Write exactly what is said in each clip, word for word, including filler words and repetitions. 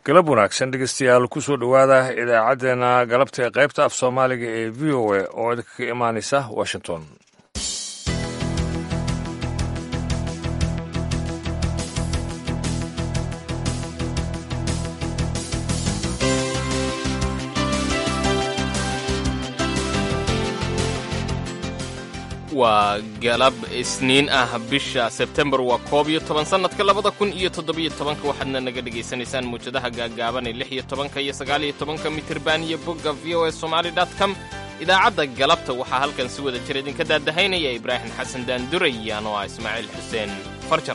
galab wanaagsan dhegeystayaal ku soo dhowaada idaacaddeenna galabta ee qaybta af soomaaliga ee v o a oo idinkaga imaanaysa washington. waa galab isniin ah bisha sebtembar waa koob iyo toban sannadka labada kun iyo toddobiyo tobanka waxaadna naga dhegaysanaysaan muwjadaha gaagaaban ee lix iyo tobanka iyo sagaal iyo tobanka mitirban iyo bogga v o a somali dot com. idaacadda galabta waxaa halkan si wada jir idinka daadahaynaya ibraahim xasan daanduray anoo ah ismaaciil xuseen farjar.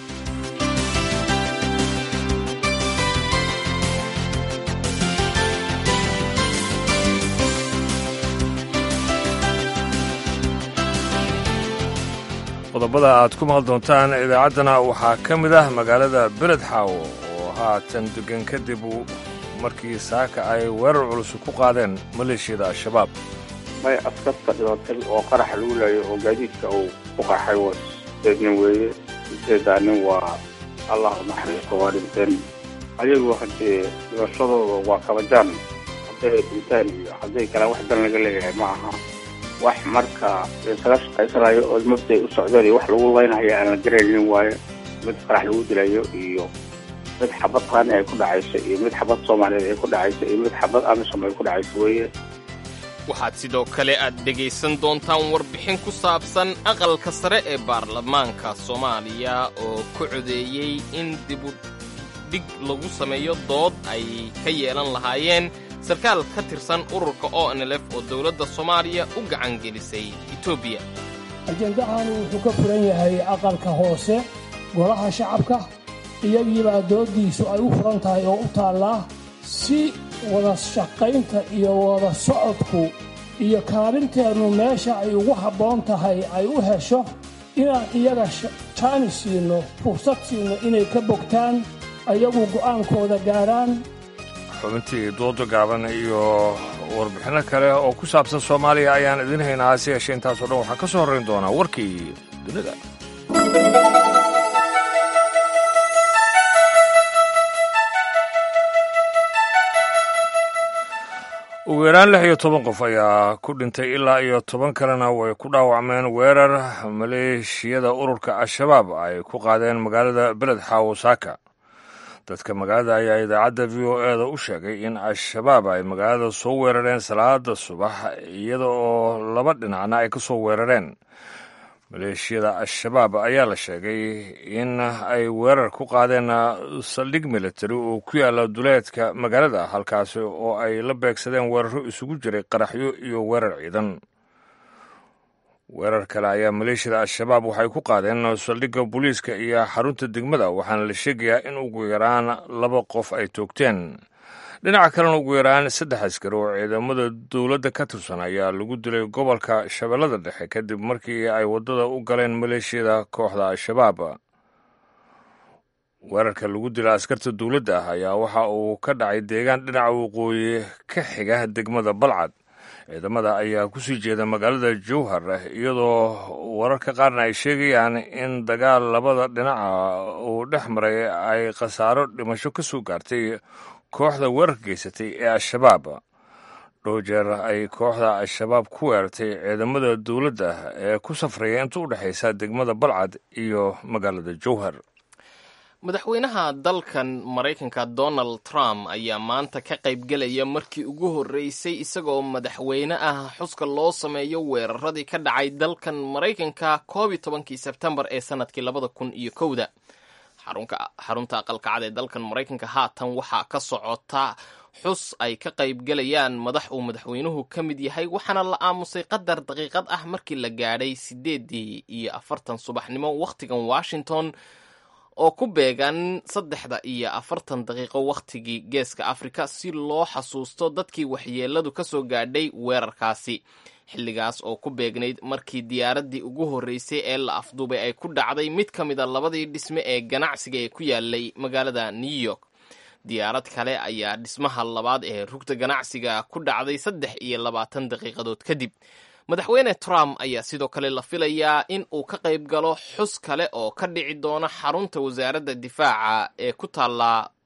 qodobada aad ku maqal doontaan idaacaddana waxaa ka mid ah magaalada beledxaawo oo haatan degan kadib markii saaka ay weerar culus ku qaadeen maleeshiyada al-shabaab. may askarta dhibatay oo qaraxa lagu laayo oo gaadiidka uu ku qaxay waa sideed nin weeye sideedaa nin waa allah u naxariisto waa dhinteen ayagu haddee dhibashadooda waa kabajaan hadday dhintaan iyo hadday kale wax dan laga leeyahay ma aha wax marka isaga shaqaysanayo oo mabday u socdeen iyo wax lagu leynayo aan la garaynin waayo mid qarax lagu dilayo iyo mid xabad qaani ay ku dhacayso iyo mid xabad soomaaliyeed ay ku dhacayso iyo mid xabad amisom ay ku dhacayso weeye. waxaad sidoo kale aad dhegaysan doontaan warbixin ku saabsan aqalka sare ee baarlamaanka soomaaliya oo ku codeeyey in dibu dhig lagu sameeyo dood ay ka yeelan lahaayeen sarkaal ka tirsan ururka o n l f oo dawladda soomaaliya u gacan gelisay etoobiya. ajendahani wuxuu ka furan yahay aqalka hoose golaha shacabka iyagiibaa dooddiisu ay u furan tahay oo u taallaa si wada shaqaynta iyo wada socodku iyo kaalinteennu meesha ay ugu habboon tahay ay u hesho inaan iyaga jaani siino fursad siino inay ka bogtaan ayagu go'aankooda gaadhaan. xubintii dooda gaaban iyo warbixinno kale oo ku saabsan soomaaliya ayaan idin haynaa hase yeeshee intaasoo dhan waxaa ka soo horrayn doonaa warkii dunida. ugu yaraan lix iyo toban qof ayaa ku dhintay ilaa iyo toban kalena way ku dhaawacmeen weerar maleeshiyada ururka al-shabaab ay ku qaadeen magaalada beledxaawo saaka. dadka magaalada ayaa idaacadda v o e da u sheegay in al-shabaab ay magaalada soo weerareen salaada subax iyada oo laba dhinacna ay ka soo weerareen. maleeshiyada al-shabaab ayaa la sheegay in ay weerar ku qaadeen saldhig militari oo ku yaala duleedka magaalada halkaasi oo ay la beegsadeen weeraro isugu jiray qaraxyo iyo weerar ciidan. weerar kale ayaa maleeshiyada al-shabaab waxay ku qaadeen saldhigga booliiska iyo xarunta degmada waxaana la sheegayaa in ugu yaraan laba qof ay toogteen. dhinaca kalena ugu yaraan saddex askari oo ciidamada dowladda ka tirsan ayaa lagu dilay gobolka shabeellada dhexe kadib markii ay waddada u galeen maleeshiyada kooxda al-shabaab. weerarka lagu dila askarta dowladda ah ayaa waxa uu ka dhacay deegaan dhinaca waqooyi ka xiga degmada balcad. ciidamada ayaa ku sii jeeda magaalada jowhar iyadoo wararka qaarna ay sheegayaan in dagaal labada dhinaca uu dhex maray ay khasaaro dhimasho ka soo gaartay kooxda weerarka geysatay ee al-shabaab. dhowr jeer ay kooxda al-shabaab ku weerartay ciidamada dowladda ee ku safraya inta u dhexaysa degmada balcad iyo magaalada jowhar. madaxweynaha dalkan maraykanka donald trump ayaa maanta ka qaybgelaya markii ugu horreysay isagoo madaxweyne ah xuska loo sameeyo weeraradii ka dhacay dalkan maraykanka koob iyo tobankii sebtembar ee sannadkii labada kun iyo kowda. xarunta aqalka cad ee dalkan maraykanka haatan waxaa ka socota xus ay ka qaybgelayaan madax uu madaxweynuhu ka mid yahay waxaana la aamusay qadar daqiiqad ah markii la gaadhay siddeedii iyo afartan subaxnimo wakhtigan washington oo ku beegan saddexda iyo afartan daqiiqo wakhtigii geeska afrika si loo xasuusto dadkii waxyeeladu ka soo gaadhay weerarkaasi. xilligaas oo ku beegnayd markii diyaaraddii ugu horreysay ee la afduubay ay ku dhacday mid ka mid a labadii dhisme ee ganacsiga ee ku yaalay magaalada new york. diyaarad kale ayaa dhismaha labaad ee rugta ganacsiga ku dhacday saddex iyo labaatan daqiiqadood kadib. madaxweyne trump ayaa sidoo kale la filayaa in uu ka qayb galo xus kale oo ka dhici doona xarunta wasaaradda difaaca ee ku taalla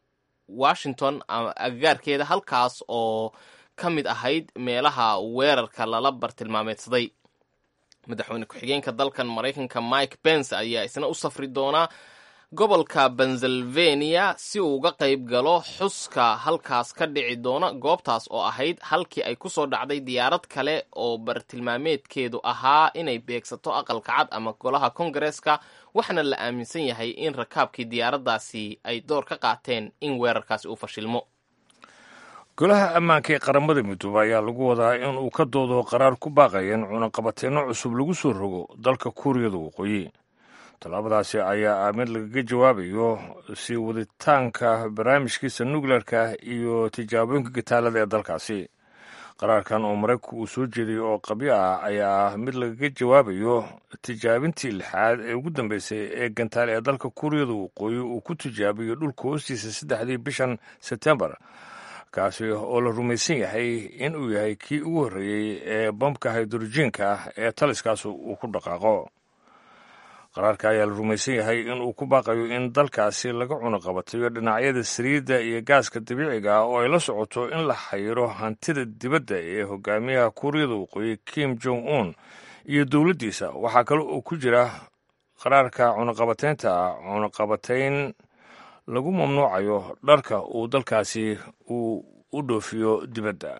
washington agagaarkeeda, halkaas oo ka mid ahayd meelaha weerarka lala bartilmaameedsaday. madaxweyne ku-xigeenka dalkan maraykanka Mike Pence ayaa isna u safri doonaa gobolka Pennsylvania si uu uga qayb galo xuska halkaas ka dhici doona, goobtaas oo ahayd halkii ay ku soo dhacday diyaarad kale oo bartilmaameedkeedu ahaa inay beegsato aqalka cad ama golaha kongareeska, waxaana la aaminsan yahay in rakaabkii diyaaraddaasi ay door ka qaateen in weerarkaasi uu fashilmo. golaha ammaanka ee qaramada midoobay ayaa lagu wadaa in uu ka doodo qaraar ku baaqaya in cunaqabateenno cusub lagu soo rogo dalka kuuriyada waqooyi. tallaabadaasi ayaa ah mid lagaga jawaabayo sii waditaanka barnaamijkiisa nukleerka iyo tijaabooyinka gitaalada ee dalkaasi. qaraarkan oo maraykanku uu soo jeediyey oo qabyo ah ayaa ah mid lagaga jawaabayo tijaabintii lixaad ee ugu dambeysay ee gantaale ee dalka kuuriyada waqooyi uu ku tijaabiyo dhulka hoostiisa saddexdii bishan sebtembar, kaasi oo la rumaysan yahay in uu yahay kii ugu horreeyey ee bambka haydrojiinka ah ee taliskaas uu ku dhaqaaqo. qaraarka ayaa la rumaysan yahay in uu ku baaqayo in dalkaasi laga cunaqabatayo dhinacyada saliidda iyo gaaska dabiiciga ah oo ay la socoto in la xayiro hantida dibadda ee hogaamiyaha kuuriyada waqooyi Kim Jong Un iyo dowladdiisa. waxaa kale oo ku jira qaraarka cunaqabateynta ah cunaqabatayn lagu mamnuucayo dharka uu dalkaasi uu u dhoofiyo dibadda.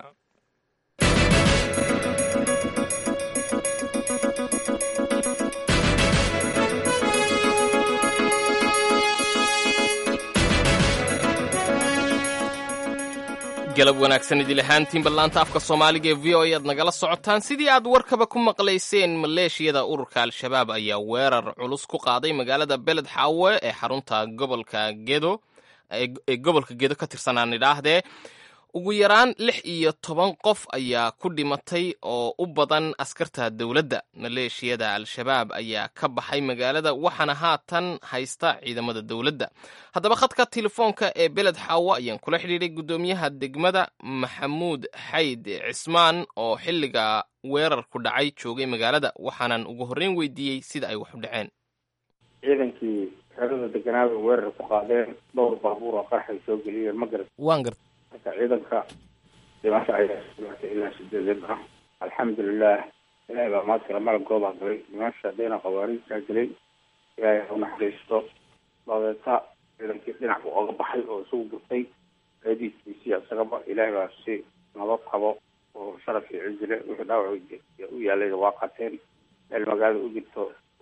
galab wanaagsan idil ahaantiin ballaanta afka soomaaliga ee v o a aad nagala socotaan. sidii aad warkaba ku maqlayseen, maleeshiyada ururka al-shabaab ayaa weerar culus ku qaaday magaalada beled xaawe ee xarunta gobolka gedo ee gobolka gedo ka tirsanaan idhaahdee. ugu yaraan lix iyo toban qof ayaa ku dhimatay oo u badan askarta dowladda. maleeshiyada al-shabaab ayaa ka baxay magaalada, waxaana haatan haysta ciidamada dowladda. haddaba khadka telefoonka ee beled xaawo ayaan kula xidhiidhay guddoomiyaha degmada maxamuud xayd cismaan oo xilliga weerarku dhacay joogay magaalada, waxaanan ugu horreyn weydiiyey sida ay wax u dhaceen. ciidankii xerada deganaada weerar ku qaadeen, dhowr baabuur oo qarxay soo geliyeen ma garat waan garta marka ciidanka dhimasho ayaa dhimatay ilaa sideedan ah. alxamdulilah, ilaahay baa maadkala malagoodaa galay. dhimasha dhina khawaariijtaa gelay, ilaahay ha u naxariisto. dabeeta ciidankii dhinac buu oga baxay oo isugu gurtay eediiskiisii isagaba ilaahay baa si nabad qabo oo sharaf iyo cizi leh. wixii dhaawac u yaalayna waa qateen. meel magaalada u jirto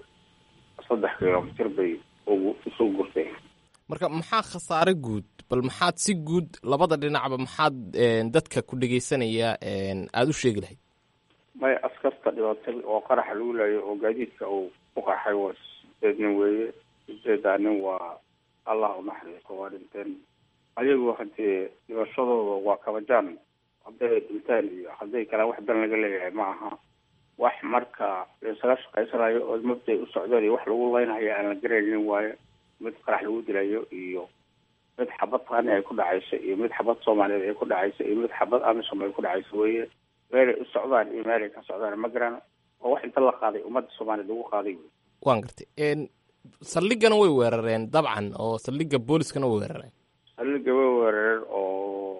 saddex kilomitir bay isugu gurtay. marka maxaa khasaare guud, bal maxaad si guud labada dhinacba maxaad dadka ku dhegaysanaya aada u sheegi lahayd? may askarta dhibatay oo qaraxa lagu laayo oo gaadiidka uu ku qaxay waa sideed nin weeye. sideedaa nin waa allah u naxariisto, waa dhinteen. ayagu haddee dhibashadooda waa kabajaan, hadday dhintaan iyo hadday kalaan wax dan laga leeyahay ma aha. wax marka laisaga shaqaysanayo oo mabday u socdeen iyo wax lagu leynayo aan la garaynin waaye. mid qarax lagu dilayo iyo mid xabad qaani ay ku dhacayso iyo mid xabad soomaaliyeed ay ku dhacayso iyo mid xabad amisom ay ku dhacayso weye. meelay u socdaan iyo meelay ka socdaan ma garan. oo wax inta la qaaday ummadda soomaaliyeed lagu qaaday. waan gartay. saldhigana way weerareen dabcan, oo saldhigga booliskana way weerareen. saldhigga way weerareen oo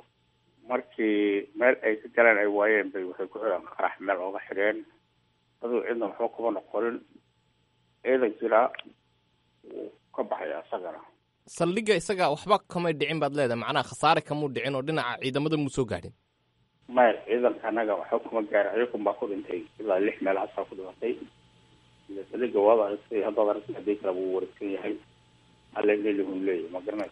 markii meel ay ka galeen ay waayeen bay waxay ku xidhaan qarax meel ooga xidheen. aduu cidna waxba kuma noqonin. ciidankiina wuu ka baxaya isagana. saldhigga isaga waxba kamay dhicin baad leedahay, macnaha khasaare kamuu dhicin oo dhinaca ciidamada muu soo gaadhin? maya, ciidanka anaga waxba kuma gaarin. ayakun baa ku dhintay ilaa lix meelahaasaa ku dhimatay. saldhigga waad aragtay, haddaad aragtay haddii kale wuu wareegsan yahay. halleelihun leeyahy ma garanay.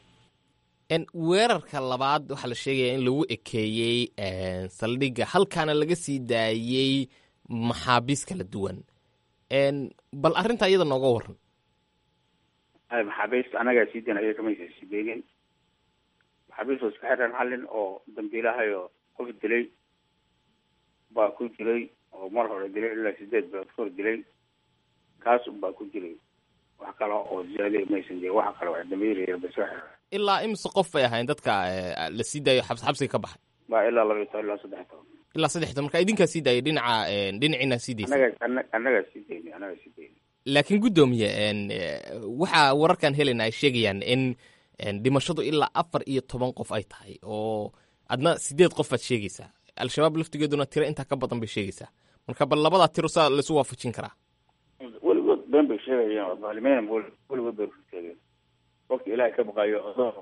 weerarka labaad waxaa la sheegaya in lagu ekeeyey saldhigga, halkaana laga sii daayey maxaabiis kala duwan. bal arrintaa iyada nooga waran. maxaabiista anagaa sii dayn, ayaga kamaysa sii daynin. maxaabiist oo iska xidhan hallin oo dambiilahay oo qof dilay baa ku jiray, oo mar hore dilay ilaa sideed bilood ka hor dilay. kaas unbaa ku jiray, wax kale oo ziyaada maysan jirin. waxa kale waa dambiilayeen bas wax. ilaa imise qof bay ahayn dadka la sii daayo xabs xabsiga ka baxay? baa ilaa laba iyo toban ilaa saddex toban. ilaa saddex toban. marka idinkaa sii daayay dhinaca dhinaciina sii daysay? anaga anagaa sii dayni anagaa sii dayni laakiin guddoomiye waxaa wararkan helena ay sheegayaan in dhimashadu ilaa afar iyo toban qof ay tahay oo adna sideed qof aad sheegaysaa al-shabaab laftigeeduna tiro intaa ka badan bay sheegaysaa marka bal labadaa tiro saa laisu waafajin karaa weligood been bay sheegayaan baalimeyn weligood bay sheegeen waqti ilaahay ka baqayo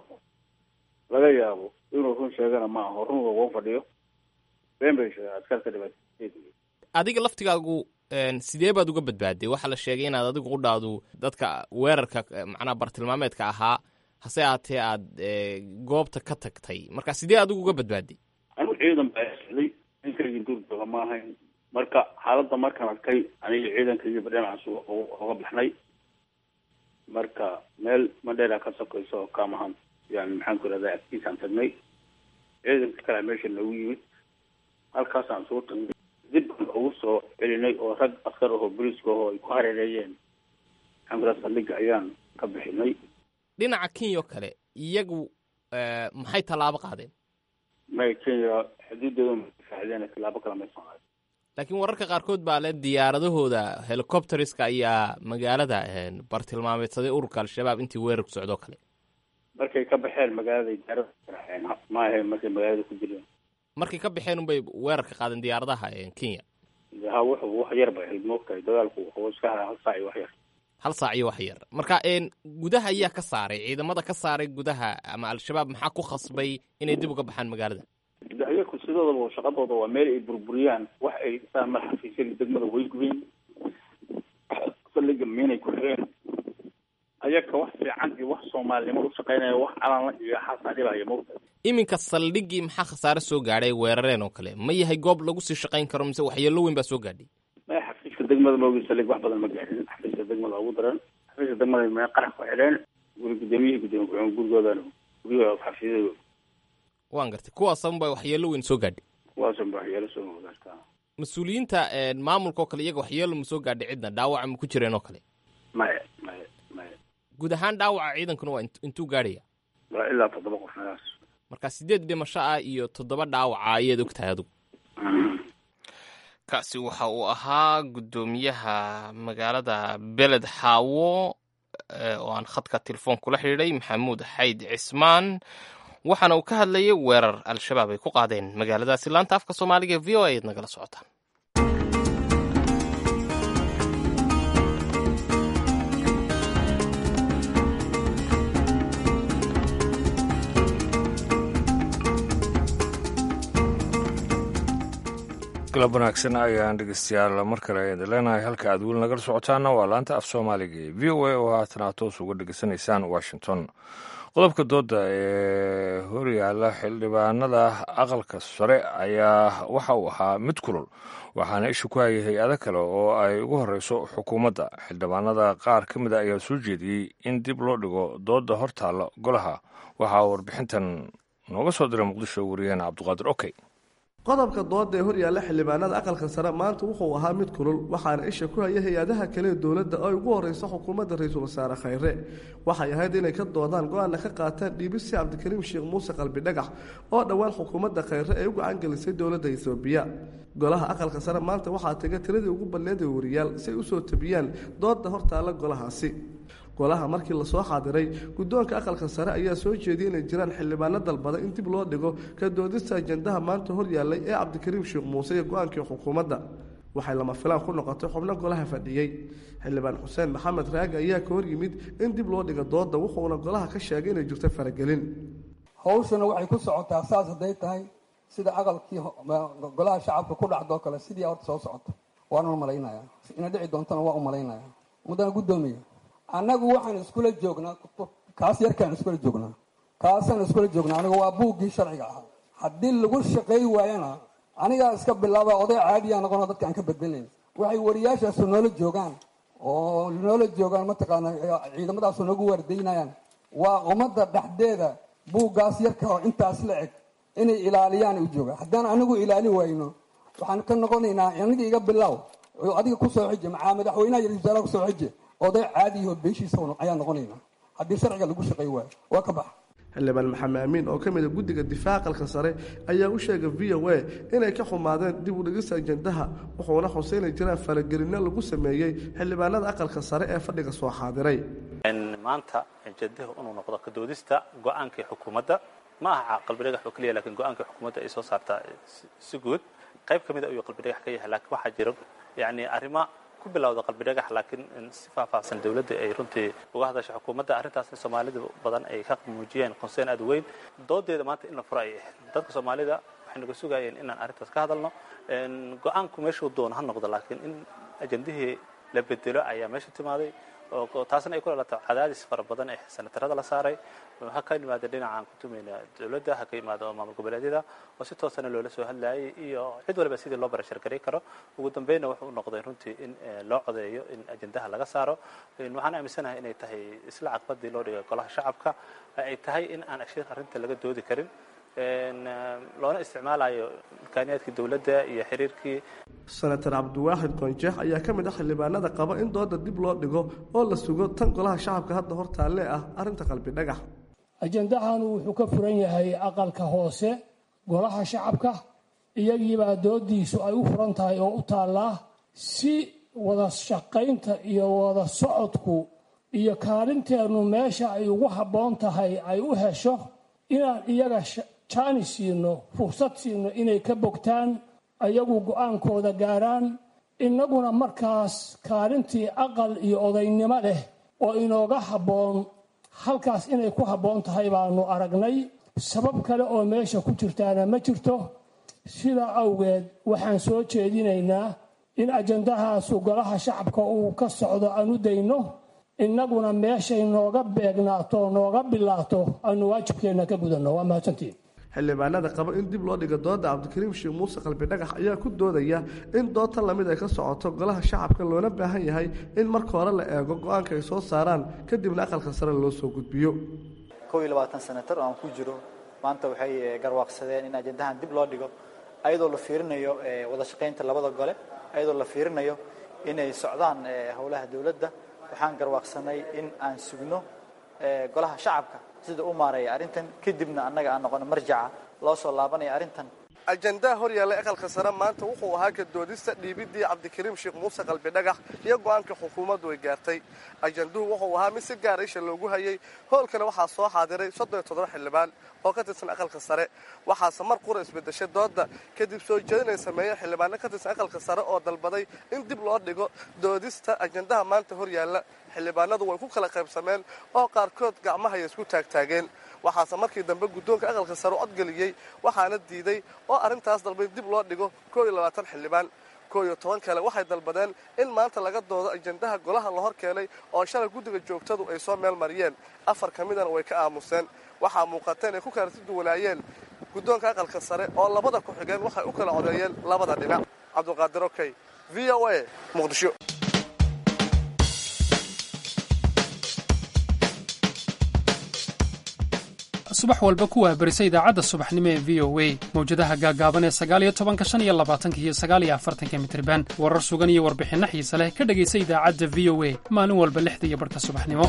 laga yaabo inuu run sheegana ma aha run ugu fadhiyo been bay sheegay askarta dhibaatay adiga laftigaagu sidee baad uga badbaaday waxaa la sheegay inaad adigu u dhaadu dadka weerarka macnaha bartilmaameedka ahaa hase aatee aad goobta ka tagtay marka sidee adigu uga badbaaday anigu ciidan baa socday inkaygii duurjooga ma ahayn marka xaaladda markaan arkay aniga ciidankaygiiba dhinacaas uga baxnay marka meel madheera ka sokayso kaamahan yani maxaan ku irahdaa agtiisaan tagnay ciidanka kale meesha noogu yimid halkaasaan soo tagnay dib baan ugu soo celinay oo rag askar ahoo booliiska ahoo ay ku hareereeyeen maxaan ku irahdaa saldhigga ayaan ka bixinay dhinaca kenya oo kale iyagu maxay tallaabo qaadeen may kenya xuduudeeda mafaacdeen tallaabo kale may soo qaadeen laakiin wararka qaarkood baa le diyaaradahooda helicopteriska ayaa magaalada bartilmaameedsaday ururka al-shabaab intii weerar ku socdoo kale markay ka baxeen magaalada diyaarada ma ahayn markay magaalada ku jireen markay ka baxeen unbay weerar ka qaadeen diyaaradaha kenya ha wuxuu wax yar bay ahayd moogtahay dagaalku wuxuu iska haraa hal saac iyo wax yar hal saac iyo wax yar marka gudaha ayaa ka saaray ciidamada ka saaray gudaha ama al-shabaab maxaa ku khasbay inay dib uga baxaan magaalada ayaku sidoodaba shaqadooda waa meel ay burburiyaan wax ay isaan mar xafiisyada degmada way gubeen saldhigga miinay ku xireen ayaka wax fiican iyo wax soomaalinimo u shaqaynaya wax calanla iyo xasaa dhibaya moogta iminka saldhiggii maxaa khasaare soo gaadhay weerareen oo kale ma yahay goob lagu sii shaqayn karo mise waxyeello weyn baa soo gaadhay maya xafiiska degmada moogi saldhig wax badan ma gaadhin xafiiska degmada ugu daran xafiiska degmada ma qarax ku xidheen guri gudoomiyihii gudoomiye gurigoodan gurigooda xafiisyadooda waan gartay kuwaasan baa waxyeello weyn soo gaadhay kuwaasan baa waxyeello soo gaartaa mas-uuliyiinta maamulka oo kale iyaga waxyeello ma soo gaadhay cidna dhaawaca ma ku jireen oo kale maya maya maya guud ahaan dhaawaca ciidankuna waa intuu gaadhaya waa ilaa toddoba qof meelaas marka sideed dhimasho ah iyo toddoba dhaawaca ayaad og tahay adigu kaasi waxa uu ahaa guddoomiyaha magaalada beled xaawo oo aan khadka telefoon kula xidhiidhay maxamuud xayd cismaan waxaana uu ka hadlayay weerar al-shabaab ay ku qaadeen magaaladaasi laanta afka soomaaliga v o a ad nagala socotaan galab wanaagsan ayaan dhegeystayaal mar kale idin leenahay halka aad weli nagala socotaana waa laanta af soomaaliga ee v o a oo haatan aad toos uga dhegeysanaysaan washington qodobka dooda ee horyaala xildhibaanada aqalka sare ayaa waxa uu ahaa mid kulul waxaana isha ku hayay hay-ado kale oo ay ugu horeyso xukuumadda xildhibaanada qaar ka mid a ayaa soo jeediyey in dib loo dhigo dooda hortaalla golaha waxaa warbixintan nooga soo diray muqdisho wariyaheena cabdiqaadir okey qodobka dooda ee horyaalla xildhibaanada aqalka sare maanta wuxuu ahaa mid kulul waxaana isha ku haya hay-adaha kale ee dowladda oo ay ugu horeyso xukuumadda ra-iisul wasaare khayre waxay ahayd inay ka doodaan go-aanna ka qaataan dhiibisi cabdikariim sheekh muuse qalbi dhagax oo dhowaan xukuumadda khayre ay u gacan gelisay dowladda etoobiya golaha aqalka sare maanta waxaa taga tiradii ugu badneed ee wariyaal si ay usoo tabiyaan dooda hortaalla golahaasi golaha markii lasoo xaadiray guddoonka aqalka sare ayaa soo jeediyey inay jiraan xildhibaano dalbada in dib loo dhigo ka doodista ajandaha maanta hor yaallay ee cabdikariim sheekh muuse iyo go-aankii xukuumadda waxay lama filaan ku noqotay xubno golaha fadhiyey xildhibaan xuseen maxamed raagi ayaa ka hor yimid in dib loo dhigo dooda wuxuuna golaha ka sheegay inay jirto faragelin hawshana waxay ku socotaa saas hadday tahay sida aqalkii golaha shacabka ku dhacdoo kale sidii horta soo socoto waana malaynayaa ina dhici doontana waa u malaynayaa mudana guddoomiya annagu waxaan iskula joognaa kaas yarkaan iskula joognaa kaasaan iskula joognaa aniga waa buuggii sharciga ahaa haddii lagu shaqay waayana anigaa iska bilaaba oday caadiyaa noqonoo dadka aan ka badbelayn waxay wariyaashaasu noola joogaan oo noola joogaan mataqaana ciidamadaasu noogu waardaynayaan waa ummadda dhexdeeda buuggaas yarka oo intaas la eg inay ilaaliyaan u joogaan haddaan anigu ilaali wayno waxaan ka noqonaynaa aniga iga bilaaw adiga kusoo xije maxaa madaxweynaha iyo ra-isul wasaaraha kusoo xije oday caadiyaho beeshiisa ayaa noqonaynaa haddii sharciga lagu shaqay waayo waa ka baxa xildhibaan maxamed amiin oo ka mid ah guddiga difaaca aqalka sare ayaa u sheegay v o a inay ka xumaadeen dib u dhigista ajandaha wuxuuna xusay inay jiraan faragelinno lagu sameeyey xildhibaanada aqalka sare ee fadhiga soo xaadiray maanta ajandaha inuu noqdo ka doodista go-aankii xukuumadda ma aha qalbi dhagax oo kaliya laakiin go-aankii xukuumadda ay soo saartaa si guud qayb ka mid ah ayuu qalbi dhagax ka yahay laakiin waxaa jira yacni arrimo ku bilowda qalbi dhagax laakiin si faahfaahsan dawladda ay runtii uga hadashay xukuumadda arrintaasna soomaalida badan ay ka muujiyeen concern aad weyn doodeeda maanta in la furo ay ahayd dadka soomaalida waxay naga sugayeen inaan arrintaas ka hadalno go-aanku meeshuu doono ha noqdo laakiin in ajandihii la bedelo ayaa meesha timaaday oo taasna ay ku dhalato cadaadis fara badan ee senatarada la saaray ha ka yimaado dhinacaan ku tumayna dawladda ha ka yimaado maamul goboleedyada oo si toosana loola soo hadlayay iyo cid waliba sidii loo barashar garay karo ugu dambeynna wuxuu u noqday runtii in loo codeeyo in ajandaha laga saaro waxaan aaminsanahay inay tahay isla caqbadii loo dhigay golaha shacabka ay tahay in aan ashir arrinta laga doodi karin loona isticmaalayo imkaaniyaadkii dawladda iyo xiriirkii senator cabdiwaaxid qoonjeex ayaa ka mid ah xildhibaanada qaba in dooda dib loo dhigo oo la sugo tan golaha shacabka hadda hortaalle ah arrinta qalbi dhagax ajandahanu wuxuu ka furan yahay aqalka hoose golaha shacabka iyagiibaa doodiisu ay u furan tahay oo u taallaa si wada shaqaynta iyo wada socodku iyo kaalinteennu meesha ay ugu habboon tahay ay u hesho inaan iyaga jaani siino fursad siino inay ka bogtaan ayagu go-aankooda gaaraan innaguna markaas kaalintii aqal iyo odaynimo leh oo inooga habboon halkaas inay ku habboon tahay baanu aragnay sabab kale oo meesha ku jirtaana ma jirto sidaa awgeed waxaan soo jeedinaynaa in ajandahaasu golaha shacabka uu ka socdo aanu dayno innaguna meeshay nooga beegnaato nooga bilaato aanu waajibkeenna ka gudanno waa mahadsantiin xildhibaanada qaba in dib loo dhigo dooda cabdikariim sheekh muuse qalbi dhagax ayaa ku doodaya in doodta lamid ay ka socoto golaha shacabka loona baahan yahay in marka hore la eego go-aanka ay soo saaraan kadibna aqalka sare loo soo gudbiyo kow iyo labaatan senatar oo aan ku jiro maanta waxay garwaaqsadeen in ajandahan dib loo dhigo ayadoo la fiirinayo wada shaqaynta labada gole ayadoo la fiirinayo inay socdaan howlaha dawladda waxaan garwaaqsanay in aan sugno golaha shacabka sida u maareeya arrintan kadibna annaga aan noqono marjaca loo soo laabanaya arrintan ajandaha horyaalla aqalka sare maanta wuxuu ahaa ka doodista dhiibidii cabdikariim sheekh muuse qalbi dhagax iyo go-aanka xukuumaddu ay gaartay ajanduhu wuxuu ahaa mid si gaara isha loogu hayay hoolkana waxaa soo xaadiray soddon iyo toddoba xildhibaan oo ka tirsan aqalka sare waxaase mar qura isbedeshay dooda kadib soo jeedin ay sameeyeen xildhibaano ka tirsan aqalka sare oo dalbaday in dib loo dhigo doodista ajandaha maanta horyaalla xildhibaanadu way ku kala qaybsameen oo qaarkood gacmahaya isku taagtaageen waxaase markii dambe guddoonka aqalka sare codgeliyey waxaana diiday oo arrintaas dalbay dib loo dhigo koob iyo labaatan xildhibaan koob iyo toban kale waxay dalbadeen in maanta laga doodo ajandaha golaha la hor keenay oo shalay guddiga joogtadu ay soo meel mariyeen afar ka midana way ka aamuseen waxaa muuqata inay ku kala duwanaayeen guddoonka aqalka sare oo labada ku xigeen waxay u kala codeeyeen labada dhinac cabdiqaadir okey v o a muqdisho subax walba ku waabarisa idaacadda subaxnimo ee v o a mawjadaha gaagaaban ee sagaal iyo tobanka shan iyo labaatanka iyo sagaal iyo afartanka mitriban warar sugan iyo warbixinno xiise leh ka dhegaysa idaacadda v o a maalin walba lixda iyo barhka subaxnimo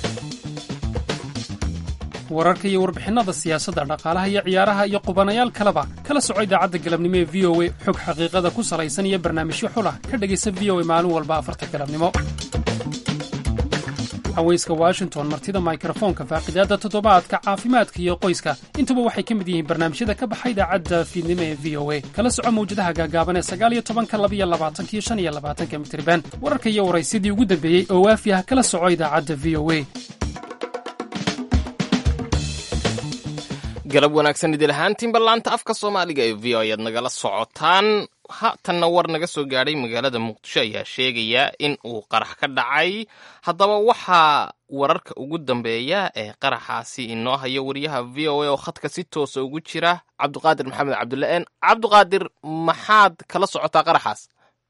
wararka iyo warbixinnada siyaasadda dhaqaalaha iyo ciyaaraha iyo qubanayaal kaleba kala soco idaacadda galabnimo ee v o a xog xaqiiqada ku salaysan iyo barnaamijyo xulah ka dhegaysa v o a maalin walba afarta galabnimo haweyska washington martida mikrofoonka faaqidaadda toddobaadka caafimaadka iyo qoyska intuba waxay ka mid yihiin barnaamijyada ka baxa idaacadda fiidnimo ee v o a kala soco mawjadaha gaagaaban ee sagaal iyo tobanka labiyo labaatanka iyo shan iyo labaatanka mitriban wararka iyo waraysyadii ugu dambeeyey oo waafi ah kala soco idaacadda v o a galab wanaagsan idil ahaantiin ballaanta afka soomaaliga ee v o ayaad nagala socotaan haatanna war naga soo gaadhay magaalada muqdisho ayaa sheegaya in uu qarax ka dhacay haddaba waxaa wararka ugu dambeeya ee qaraxaasi inoo hayo wariyaha v o a oo khadka si toosa ugu jira cabdiqaadir maxamed cabdulla-een cabdiqaadir maxaad kala socotaa qaraxaas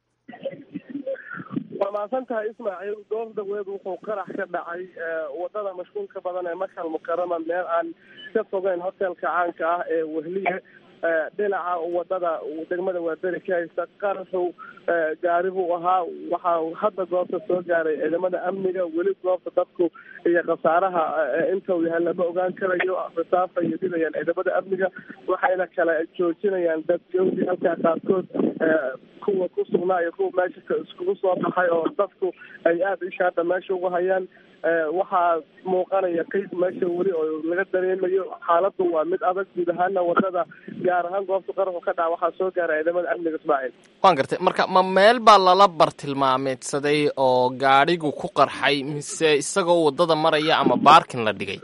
waa mahadsan tahay ismaaciil goor daweed wuxuu qarax ka dhacay wadada mashquulka badan ee makal mukarama meel aan ka fogeyn hotelka caanka ah ee wehliye dhinaca wadada degmada waaberi ka haysta qaraxu gaari buu ahaa. waxaa hadda goobta soo gaaray ciidamada amniga. weli goobta dadku iyo khasaaraha inta uu yahay lama ogaan karayo. risaafay dhidayaan ciidamada amniga waxayna kala joojinayaan dad jawdi halkaa qaarkood kuwa ku sugnaa iyo kuwa meesha iskugu soo baxay oo dadku ay aada ishaada meesha uga hayaan. waxaa muuqanaya qiys meesha weli oo laga dareemayo. xaaladdu waa mid adag guud ahaana wadada gaar ahaan goobta qaraxu ka dhaca waxaa soo gaaray ciidamada amniga Ismaaciil. waan gartay marka ma meel baa lala bartilmaameedsaday oo gaadhigu ku qarxay mise isagoo wadada maraya ama baarkin la dhigay?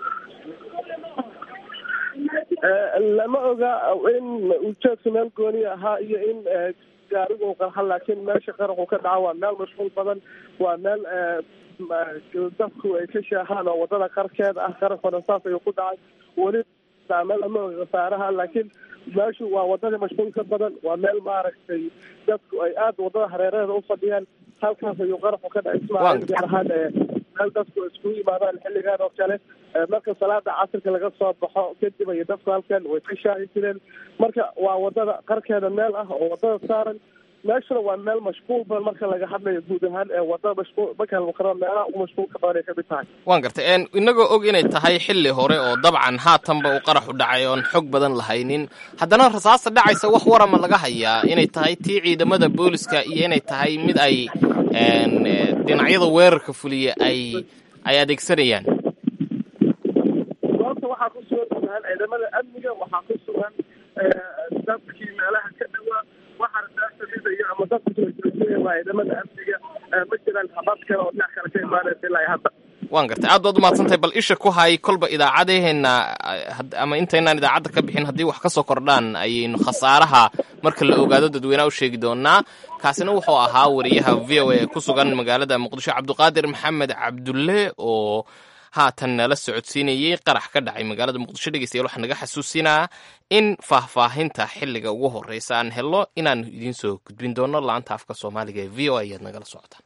lama oga in ujeedku meel gooni ahaa iyo in gaarigu qarxa, laakiin meesha qaraxu ka dhaca waa meel mashquul badan. waa meel dadku ay ka shaahaan oo wadada qarkeeda ah. qaraxuna saas ayuu ku dhacay. weli meel lama oga khasaaraha, laakiin meeshu waa wadada mashquulka badan. waa meel maaragtay dadku ay aada wadada hareeraheeda u fadhiyaan. halkaas ayuu qaraxu ka dhacay Ismaaciil. gaar ahaan meel dadku iskugu yimaadaan xilligaan oo kale marka salaada casirka laga soo baxo kadib ay dadku halkan way ka shaahi jireen. marka waa wadada qarkeeda meel ah oo wadada saaran. meeshuna waa meel mashquul badan marka laga hadlayo guud ahaan ee wadada mashquul marka la qoro meelaha ugu mashquulka badan ay ka mid tahay. waan gartay een inagoo og inay tahay xilli hore oo dabcan haatanba uu qaraxu dhacay oon xog badan lahaynin, haddana rasaasta dhacaysa wax warama laga hayaa inay tahay tii ciidamada booliska iyo inay tahay mid ay dhinacyada weerarka fuliya ay ay adeegsanayaan. goobta waxaa ku sugan ciidamada amniga, waxaa ku sugan dadkii meelaha ka dhawaa waxaa rasaasalidayo ama dadku soo joojinaya waa ciidamada amniga. ma jiraan habad kale oo dhinac kale ka imaanaysa ilaa hadda. waan gartay aad baad umahadsantahay. bal isha ku hay kolba idaacadeheena ama intaynaan idaacadda ka bixin haddii wax ka soo kordhaan ayaynu khasaaraha marka la ogaado dadweynaha u sheegi doonaa. kaasina wuxuu ahaa wariyaha v o a ku sugan magaalada muqdisho cabdiqaadir maxamed cabdulle oo haatan nala socodsiinayey qarax ka dhacay magaalada muqdisho. dhegeystayaal waxaa naga xasuusinaa in faahfaahinta xilliga ugu horreysa aan helo inaanu idiin soo gudbin doono laanta afka soomaaliga ee v o a ayaad nagala socotaan.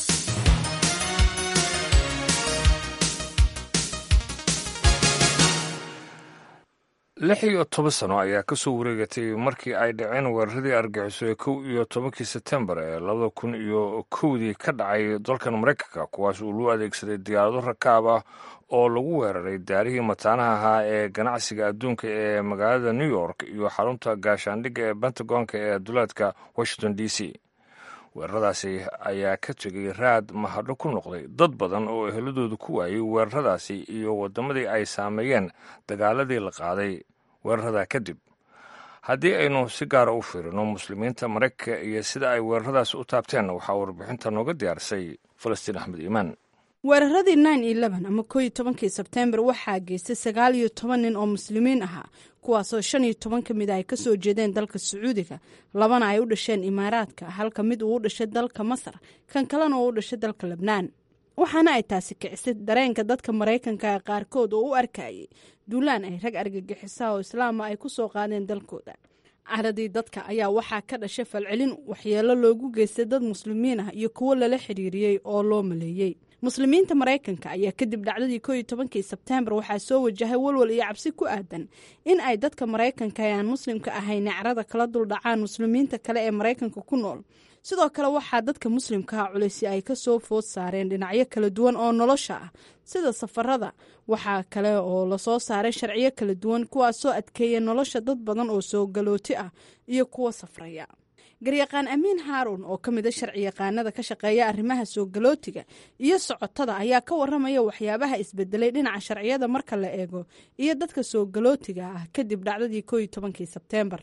lix iyo toban sano ayaa ka soo wareegatay markii ay dhaceen weeraradii argaxiso ee kow iyo tobankii sebtembar ee labada kun iyo kowdii ka dhacay dalkan maraykanka, kuwaas uu loo adeegsaday diyaarado rakaab ah oo lagu weeraray daarihii mataanaha ahaa ee ganacsiga adduunka ee magaalada new york iyo xarunta gaashaandhigga ee bentagonka ee duleedka washington d c. weeraradaasi ayaa ka tegay raad mahadho ku noqday dad badan oo eheladooda ku waayey weeraradaasi iyo waddamadii ay saameeyeen dagaaladii la qaaday weeraradaa kadib. haddii aynu si gaara u fiirino muslimiinta maraykanka iyo sida ay weeraradaasi u taabteen, waxaa warbixinta nooga diyaarisay falastiin axmed iimaan. weeraradii nine eleven ama koo iyo tobankii sebtembar waxaa geystay sagaal iyo toban nin oo muslimiin ahaa, kuwaasoo shan iyo toban ka mid a ay ka soo jeedeen dalka sacuudiga, labana ay u dhasheen imaaraadka, halka mid uu u dhashay dalka masar, kan kalena uu u dhashay dalka lebnaan. waxaana ay taasi kicisay dareenka dadka maraykanka qaarkood oo u arkayay duulaan ay rag argagixisa oo islaama ay ku soo qaadeen dalkooda. caradii dadka ayaa waxaa ka dhashay falcelin waxyeelo loogu geystay dad muslimiin ah iyo kuwo lala xiriiriyey oo loo maleeyey. muslimiinta maraykanka ayaa kadib dhacdadii koo iyo tobankii sebtembar waxaa soo wajahay walwal iyo cabsi ku aadan in ay dadka maraykanka ee aan muslimka ahayn carada kala duldhacaan muslimiinta kale ee maraykanka ku nool. sidoo kale waxaa dadka muslimkaha culaysi ay ka soo food saareen dhinacyo kala duwan oo nolosha ah sida safarada. waxaa kale oo lasoo saaray sharciyo kala duwan kuwaasoo adkeeya nolosha dad badan oo soo galooti ah iyo kuwa safraya. garyaqaan amiin haaruun oo ka mida sharci yaqaanada ka shaqeeya arrimaha soo galootiga iyo socotada ayaa ka waramaya waxyaabaha isbedelay dhinaca sharciyada marka la eego iyo dadka soo galootiga ah kadib dhacdadii koo iyo tobankii sebtembar.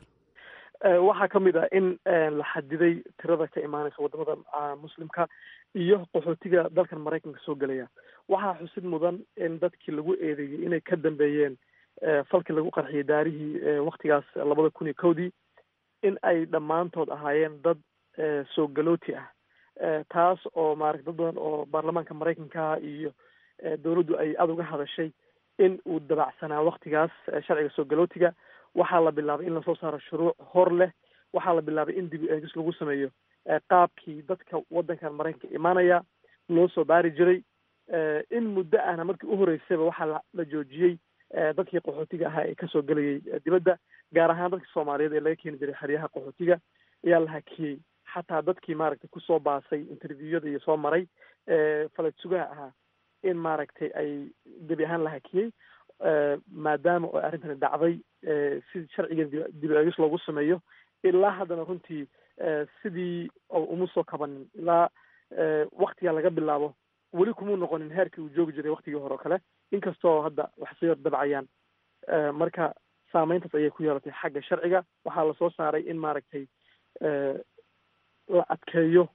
waxaa ka mid ah in la xadiday tirada ka imaanaysa wadamada muslimka iyo qaxootiga dalkan maraykanka soo gelaya. waxaa xusid mudan in dadkii lagu eedeeyey inay ka dambeeyeen falkii lagu qarxiyay daarihii waktigaas labada kun iyo kowdii in ay dhammaantood ahaayeen dad soo galooti ah, taas oo maarata dad badan oo baarlamaanka maraykanka iyo dowladdu ay aada uga hadashay in uu dabacsanaa waktigaas sharciga soo galootiga. waxaa la bilaabay in lasoo saaro shuruuc hor leh, waxaa la bilaabay in dib eegis lagu sameeyo qaabkii dadka waddankan maraykanka imaanaya loo soo baari jiray. in muddo ahna markii u horeysayba waxaa la joojiyey dadkii qaxootiga ahaa ee kasoo gelayay dibadda, gaar ahaan dadkii soomaaliyeed ee laga keeni jiray xeryaha qaxootiga ayaa la hakiyey. xataa dadkii maaragtay kusoo baasay interviewada iyo soo maray falad sugaha ahaa in maaragtay ay gebi ahaan la hakiyey maadaama oo arrintani dhacday si sharciga dib eegis loogu sameeyo. ilaa haddana runtii sidii uma soo kabanin, ilaa waktiga laga bilaabo weli kumuu noqonin heerkii uu joogi jiray waktigii hore o kale, inkastoo hadda wax soo yar dabcayaan. marka saameyntaas ayay ku yeelatay xagga sharciga. waxaa lasoo saaray in maaragtay la adkeeyo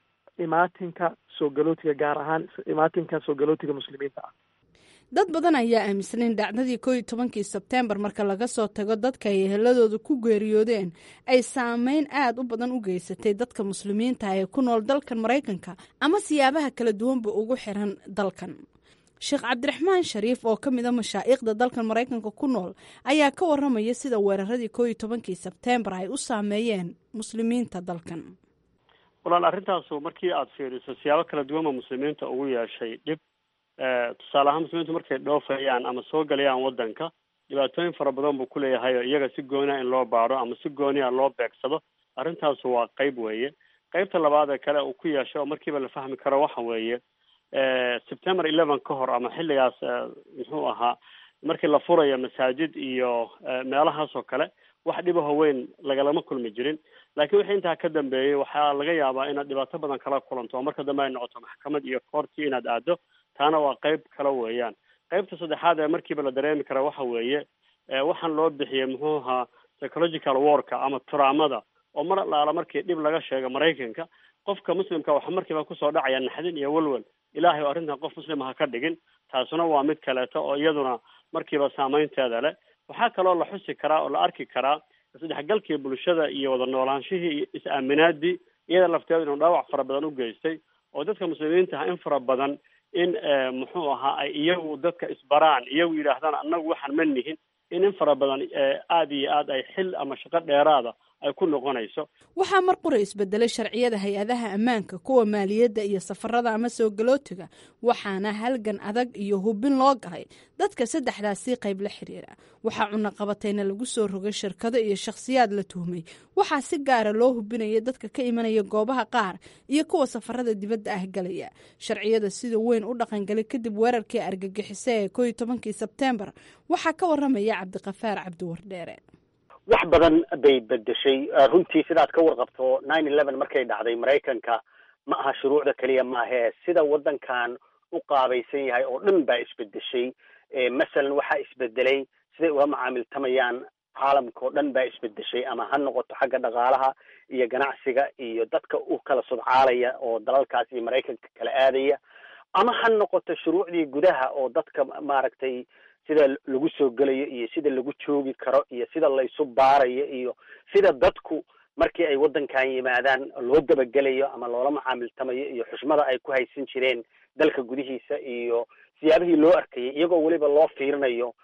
imaatinka soo galootiga, gaar ahaan imaatinka soo galootiga muslimiinta ah. dad badan ayaa aaminsan in dhacdadii koo iyo tobankii sebteembar marka laga soo tago dadka ay eheladooda ku geeriyoodeen ay saameyn aad u badan u geysatay dadka muslimiinta ee ku nool dalkan maraykanka ama siyaabaha kala duwanba ugu xiran dalkan. sheekh cabdiraxmaan shariif oo ka mid a mashaa'iikhda dalkan maraykanka ku nool ayaa ka waramaya sida weeraradii koo iyo tobankii sebteembar ay u saameeyeen muslimiinta dalkan. walaal arrintaasu markii aada fiiriso siyaabo kala duwanba muslimiinta ugu yeeshay dhib. tusaale ahaan muslimiintu markay dhoofayaan ama soo galayaan waddanka dhibaatooyin fara badan buu kuleeyahay oo iyaga si gooniya in loo baaro ama si gooniya loo beegsado. arrintaasu waa qeyb weeye. qeybta labaad ee kale uu ku yeeshay oo markiiba la fahmi karo waxa weeye september eleven ka hor ama xilligaas muxuu ahaa markii la furayo masaajid iyo meelahaas oo kale wax dhibaho weyn lagalama kulmi jirin. laakiin wixii intaa ka dambeeyey waxaa laga yaabaa inaad dhibaato badan kala kulanto oo marka dambe ay noqoto maxkamad iyo koortii inaad aado. taana waa qeyb kale weeyaan. qeybta saddexaad ee markiiba la dareemi kara waxa weeye waxaan loo bixiyey muxuu ahaa psychological warka ama turaamada oo mar alaala markii dhib laga sheego maraykanka qofka muslimka waxa markiiba kusoo dhacaya naxdin iyo walwal. ilaahay oo arrintan qof muslima ha ka dhigin. taasuna waa mid kaleeto oo iyaduna markiiba saameynteeda leh. waxaa kaloo la xusi karaa oo la arki karaa isdhexgalkii bulshada iyo wada noolaanshihii iyo is-aaminaadii iyada lafteedu inuu dhaawac fara badan u geystay oo dadka muslimiinta ah in fara badan in muxuu ahaa ay iyagu dadka isbaraan, iyagu yidhaahdaan annagu waxaan ma nihin, in in fara badan aada iyo aad ay xil ama shaqo dheeraada ay ku noqonayso. waxaa mar qura isbedelay sharciyada hay-adaha ammaanka, kuwa maaliyadda iyo safarada ama soo galootiga, waxaana halgan adag iyo hubin loo galay dadka saddexdaasii qayb la xiriira. waxaa cunaqabatayna lagu soo rogay shirkado iyo shakhsiyaad la tuhmay. waxaa si gaara loo hubinaya dadka ka imanaya goobaha qaar iyo kuwa safarada dibadda ah galaya. sharciyada sida weyn u dhaqangalay kadib weerarkii argagixise ee koo iyo tobankii sebteembar waxaa ka waramaya cabdiqafaar cabdiwardheere. wax badan bay bedeshay runtii. sidaad ka warqabto nine eleven markay dhacday maraykanka ma aha shuruucda keliya maahee sida waddankan u qaabaysan yahay oo dhan baa isbedeshay. masalan waxaa isbedelay siday ula macaamiltamayaan caalamka oo dhan baa isbedeshay, ama ha noqoto xagga dhaqaalaha iyo ganacsiga iyo dadka u kala sodcaalaya oo dalalkaas iyo maraykanka kala aadaya, ama ha noqoto shuruucdii gudaha oo dadka maaragtay sida lagu soo gelayo iyo sida lagu joogi karo iyo sida laysu baarayo iyo sida dadku markii ay waddankan yimaadaan loo dabagelayo ama loola macaamiltamayo iyo xushmada ay ku haysan jireen dalka gudihiisa iyo siyaabihii loo arkayay iyagoo weliba loo fiirinayo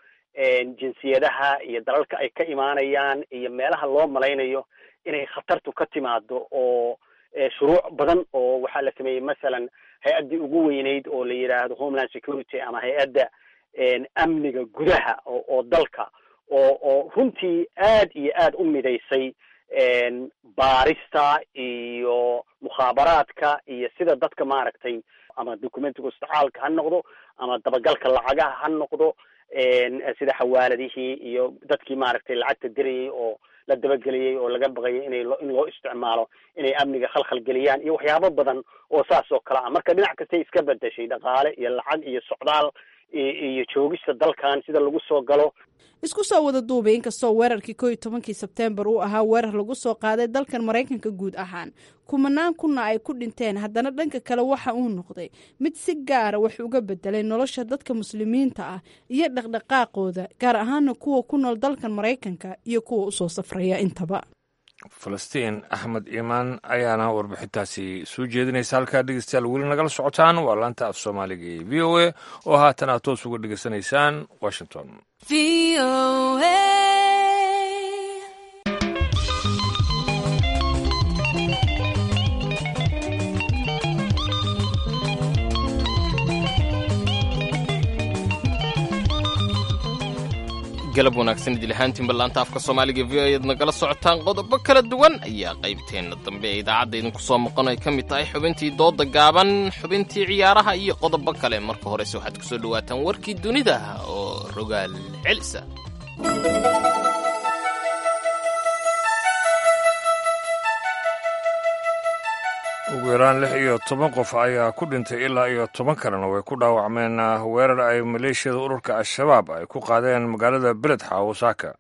jinsiyadaha iyo dalalka ay ka imaanayaan iyo meelaha loo malaynayo inay khatartu ka timaado. oo shuruuc badan oo waxaa la sameeyey masalan hay-addii ugu weyneyd oo la yidhaahdo homeland security ama hay-adda amniga gudaha oo oo dalka oo oo runtii aad iyo aad u midaysay baarista iyo mukhaabaraadka iyo sida dadka maaragtay ama documentiga istacaalka ha noqdo ama dabagalka lacagaha ha noqdo, sida xawaaladihii iyo dadkii maaragtay lacagta dirayay oo la dabageliyey oo laga baqayay inay in loo isticmaalo inay amniga khalkhal geliyaan iyo waxyaabo badan oo saas oo kale ah. marka dhinac kastay iska bedeshay, dhaqaale iyo lacag iyo socdaal iyo joogista dalkan sida lagu soo galo. isku soo wada duubay inkastoo weerarkii koo iyo tobankii sebteembar uu ahaa weerar lagu soo qaaday dalkan maraykanka guud ahaan, kumanaan kunna ay ku dhinteen, haddana dhanka kale waxa uu noqday mid si gaara wax uga bedelay nolosha dadka muslimiinta ah iyo dhaqdhaqaaqooda, gaar ahaana kuwa ku nool dalkan maraykanka iyo kuwa usoo safraya intaba. falastiin axmed iimaan ayaana warbixintaasi soo jeedinaysa. halkaa dhegeystayaal weli nagala socotaan waa laanta af soomaaliga ee v o a oo haatan aad toos uga dhegeysanaysaan washington. galab wanaagsan idil ahaantiin ballaanta afka soomaaliga v o eed nagala socotaan qodobo kala duwan ayaa qaybteenna dambe ee idaacadda idinku soo maqan ay ka mid tahay xubintii dooda gaaban xubintii ciyaaraha iyo qodobo kale marka horese waxaad ku soo dhawaataan warkii dunida oo rogaal celisa ugu yaraan lix iyo toban qof ayaa ku dhintay ilaa iyo toban kalena way ku dhaawacmeen weerar ay maleeshiyada ururka al-shabaab ay ku qaadeen magaalada beled xaawusaaka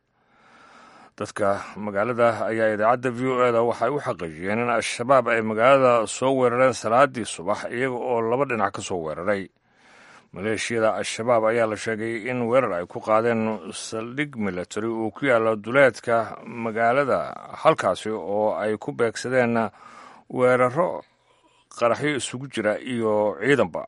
dadka magaalada ayaa idaacadda v o eda waxay u xaqiijiyeen in al-shabaab ay magaalada soo weerareen salaadii subax iyaga oo laba dhinac ka soo weeraray maleeshiyada al-shabaab ayaa la sheegay in weerar ay ku qaadeen saldhig military uu ku yaalo duleedka magaalada halkaasi oo ay ku beegsadeen weeraro qaraxyo isugu jira iyo ciidanba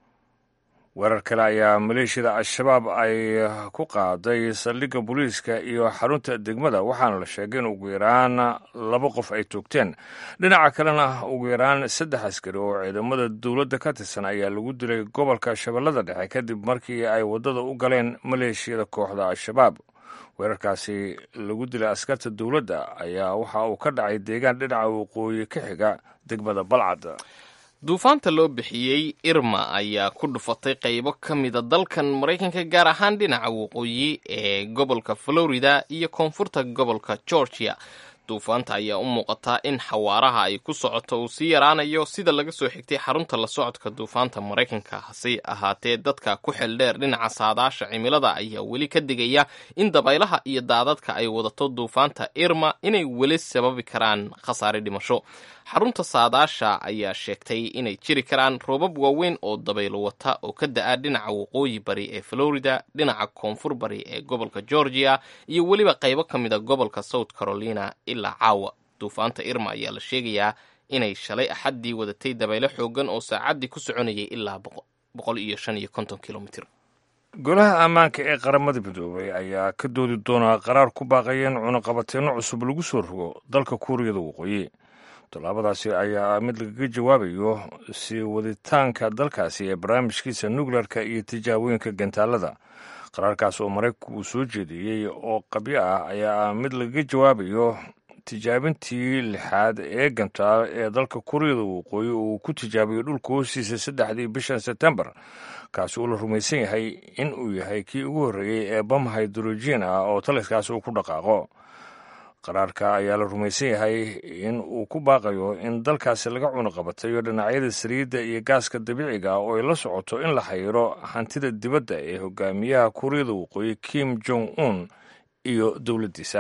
weerar kale ayaa maleeshiyada al-shabaab ay ku qaaday saldhigga booliiska iyo xarunta degmada waxaana la sheegay in ugu yaraan laba qof ay toogteen dhinaca kalena ugu yaraan saddex askari oo ciidamada dowladda ka tirsan ayaa lagu dilay gobolka shabeellada dhexe kadib markii ay waddada u galeen maleeshiyada kooxda al-shabaab weerarkaasi lagu dilay askarta dowladda ayaa waxa uu ka dhacay deegaan dhinaca waqooyi ka xiga degmada balcad duufaanta loo bixiyey irma ayaa ku dhufatay qaybo ka mida dalkan maraykanka gaar ahaan dhinaca waqooyi ee gobolka florida iyo koonfurta gobolka georgia duufaanta ayaa u muuqataa in xawaaraha ay ku socoto uu sii yaraanayo sida laga soo xigtay xarunta la socodka duufaanta maraykanka hase ahaatee dadka ku xeeldheer dhinaca saadaasha cimilada ayaa weli ka digaya in dabaylaha iyo daadadka ay wadato duufaanta irma inay weli sababi karaan khasaare dhimasho xarunta saadaasha ayaa sheegtay inay jiri karaan roobab waaweyn oo dabaylo wata oo ka da-a dhinaca waqooyi bari ee florida dhinaca koonfur bari ee gobolka georgia iyo weliba qaybo ka mida gobolka south carolina ilaa caawa duufaanta irma ayaa la sheegayaa inay shalay axaddii wadatay dabaylo xoogan oo saacaddii ku soconayay ilaa boqol iyo shan iyo konton kilomitr golaha ammaanka ee qaramada midoobay ayaa ka doodi doonaa qaraar ku baaqaya in cunaqabateenno cusub lagu soo rogo dalka kuuriyada waqooyi tallaabadaasi ayaa mid lagaga jawaabayo sii waditaanka dalkaasi ee barnaamijkiisa nukleerka iyo tijaabooyinka gantaalada qaraarkaas oo maraykanku uu soo jeediyey oo qabyo ah ayaa mid lagaga jawaabayo tijaabintii lixaad ee gantaal ee dalka kuuriyada waqooyi uu ku tijaabiyo dhulka hoostiisa saddexdii bishan sebtembar kaasi uu la rumaysan yahay in uu yahay kii ugu horreeyey ee bam hydrogen ah oo taliskaasi uu ku dhaqaaqo qaraarka ayaa la rumaysan yahay in uu ku baaqayo in dalkaasi laga cunaqabatayo dhinacyada saliidda iyo gaaska dabiiciga ah oo ay la socoto in la xayiro hantida dibadda ee hogaamiyaha kuuriyada waqooyi kim jong un iyo dowladdiisa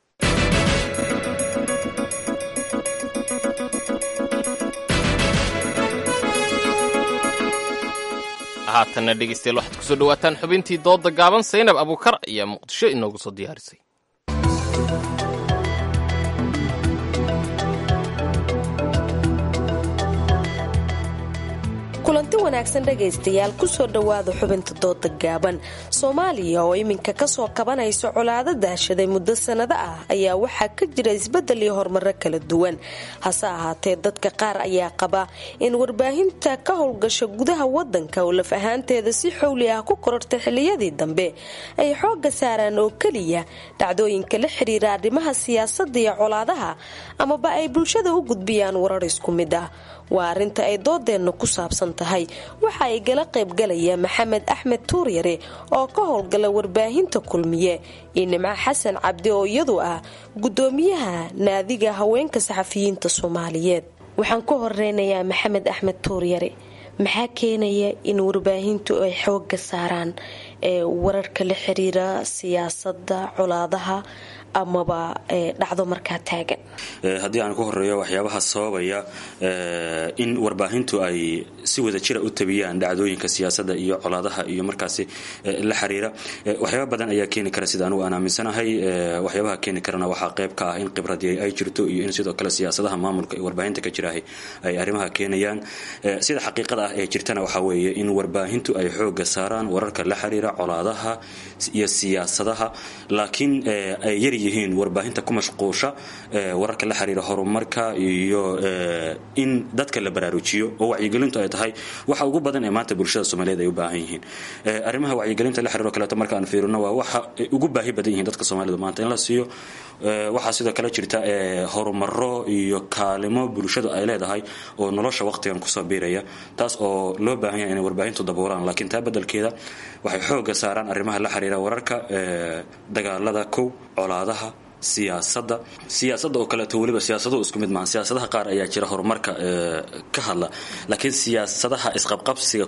haatanna dhegeystayaal waxaad kusoo dhawaataan xubintii dooda gaaban saynab abuukar ayaa muqdisho inoogu soo diyaarisay kulanti wanaagsan dhegaystayaal kusoo dhowaada xubinta dooda gaaban soomaaliya oo iminka kasoo kabanaysa colaado daashaday muddo sannado ah ayaa waxaa ka jira isbeddel iyo horumaro kala duwan hase ahaatee dadka qaar ayaa qaba in warbaahinta ka howlgasha gudaha wadanka oo laf ahaanteeda si xowli ah ku korortay xiliyadii dambe ay xooga saaraan oo keliya dhacdooyinka la xiriira arrimaha siyaasadda iyo colaadaha amaba ay bulshada u gudbiyaan warar isku mid ah waa arrinta ay doodeenna ku saabsan tahay waxa ay gala qaybgalaya maxamed axmed tuuryare oo ka howlgala warbaahinta kulmiye iyo nimco xasan cabdi oo iyadu ah gudoomiyaha naadiga haweenka saxafiyiinta soomaaliyeed waxaan ku horeynayaa maxamed axmed tuuryare maxaa keenaya in warbaahintu ay xooga saaraan ee wararka la xiriira siyaasadda colaadaha amaba dhacdo markaa taagan haddii aan ku horeeyo waxyaabaha sababaya in warbaahintu ay si wada jira u tabiyaan dhacdooyinka siyaasadda iyo colaadaha iyo markaasi la xiriira waxyaaba badan ayaa keeni kara sida anugu aan aaminsanahay waxyaabaha keeni karana waxaa qayb ka ah in khibradii ay jirto iyo in sidoo kale siyaasadaha maamulka ee warbaahinta ka jirahay ay arrimaha keenayaan sida xaqiiqada ah ee jirtana waxaa weeye in warbaahintu ay xooga saaraan wararka la xiriira colaadaha iyo siyaasadaha laakiin ay yar yihiin warbaahinta ku mashquusha wararka la xiriira horumarka iyo in dadka la baraarujiyo oo wacyigelintu ay tahay waxa ugu badan ee maanta bulshada Soomaaliyeed ay u baahan yihiin arrimaha wacyigelinta la xiriira kale marka aan fiirino waa waxa ugu baahi badan yihiin dadka Soomaaliyeed maanta in la siiyo waxa sidoo kale jirta horumaro iyo kaalimo bulshada ay leedahay oo nolosha waqtigan ku soo biiraya taas oo loo baahan yahay in warbaahintu daboolaan laakiin taa badalkeeda waxay xooga saaraan arrimaha la xiriira wararka dagaalada kow colaadaha siyaasadda siyaasadda oo kale to waliba siyaasadu isku mid maahan siyaasadaha qaar ayaa jira horumarka ka hadla laakiin siyaasadaha isqabqabsiga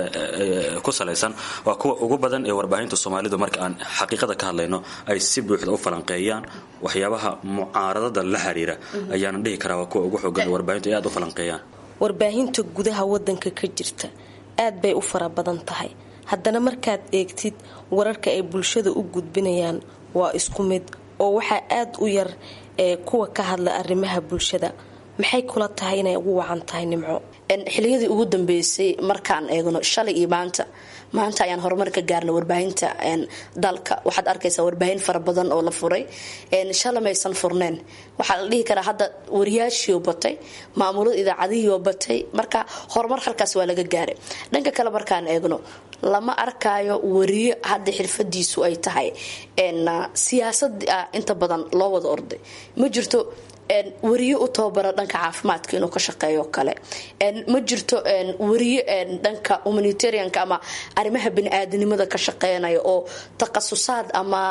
ku salaysan waa kuwa ugu badan ee warbaahinta Soomaalidu marka aan xaqiiqada ka hadlayno ay si buuxda u falanqeeyaan waxyaabaha mucaaradada la xiriira ayaan dhihi karaa waa kuwa ugu xooggan warbaahinta aad u falanqeeyaan warbaahinta gudaha wadanka ka jirta aad bay u fara badan tahay haddana markaad eegtid wararka ay bulshada u gudbinayaan waa isku mid oo waxaa aad u yar ee kuwa ka hadla arrimaha bulshada maxay kula tahay inay ugu wacan tahay Nimco xiliyadii ugu dambeysay markaan eegno shalay iyo maanta maanta ayaan horumar ka gaarnay warbaahinta dalka waxaad arkaysaa warbaahin fara badan oo la furay shalay maysan furneen waxaa la dhihi karaa hadda wariyaashii oo batay maamulada idaacadihii oo batay marka horumar halkaas waa laga gaaray dhanka kale markaan eegno lama arkaayo wariye hadda xirfadiisu ay tahay siyaasad inta badan loo wada orday ma jirto wariye u tababara dhanka caafimaadka inuu ka shaqeeyo kale ma jirto wariye dhanka humanitarianka ama arrimaha bini'aadanimada ka shaqeynaya oo takhasusaad ama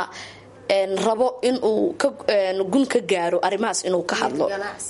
rabo inuu gun ka gaaro arrimahaas inuu ka hadlo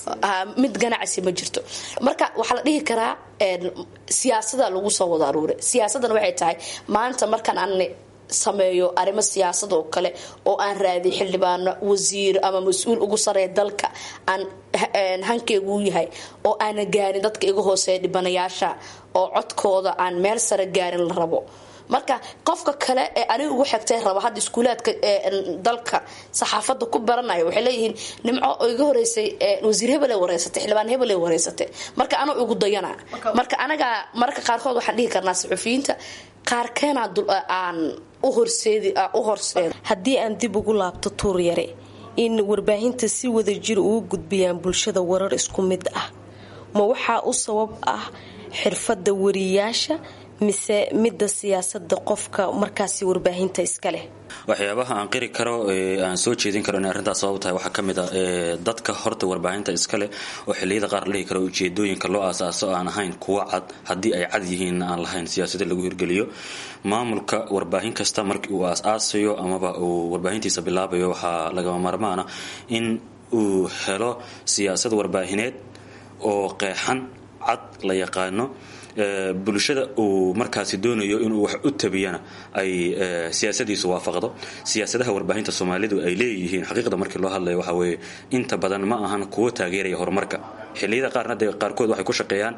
mid ganacsi ma jirto marka waxaa la dhihi karaa siyaasada lagu soo wada aruuray siyaasadana waxay tahay maanta markaan aan sameeyo arrimo siyaasad oo kale oo aan raadi xildhibaano wasiir ama mas'uul ugu sareeya dalka aan hankeygu yahay oo aan gaarin dadka iga hooseeya dhibanayaasha oo codkooda aan meel sare gaarin la rabo marka qofka kale ee aniga ugu xigtay raba hadda iskuulaadka dalka saxaafadda ku baranaya waxay leeyihiin Nimco iga horeysay wasiir hebel ee wareysatay xildhibaan hebel ee wareysatay marka anu ugu dayana marka anaga marka qaarkood waxaan dhihi karnaa saxufiyiinta qaarkeena aan u horseedi u horseed haddii aan dib ugu laabto tuur yare in warbaahinta si wada jir ugu gudbiyaan bulshada warar isku mid ah ma waxaa u sabab ah xirfadda wariyaasha mise midda siyaasada qofka markaasi warbaahinta iska leh waxyaabaha aan qiri karo aan soo jeedin karo in arrintaas sabab tahay waxa kamid ah dadka horta warbaahinta iska leh oo xilliyada qaar la karo ujeedooyinka loo aasaaso aan ahayn kuwa cad haddii ay cad yihiin aan lahayn siyaasada lagu hirgeliyo maamulka warbaahin kasta markii uu aasaasayo amaba uu warbaahintiisa bilaabayo waxaa lagama maarmaana in uu helo siyaasad warbaahineed oo qeexan cad la yaqaano bulshada uu markaasi doonayo inuu wax u tabiyana ay siyaasadiisu waafaqdo siyaasadaha warbaahinta Soomaalidu ay leeyihiin xaqiiqda markii loo hadlayo waxa weeye inta badan ma ahan kuwa taageeraya horumarka xilliyada qaarna de qaarkood waxay ku shaqeeyaan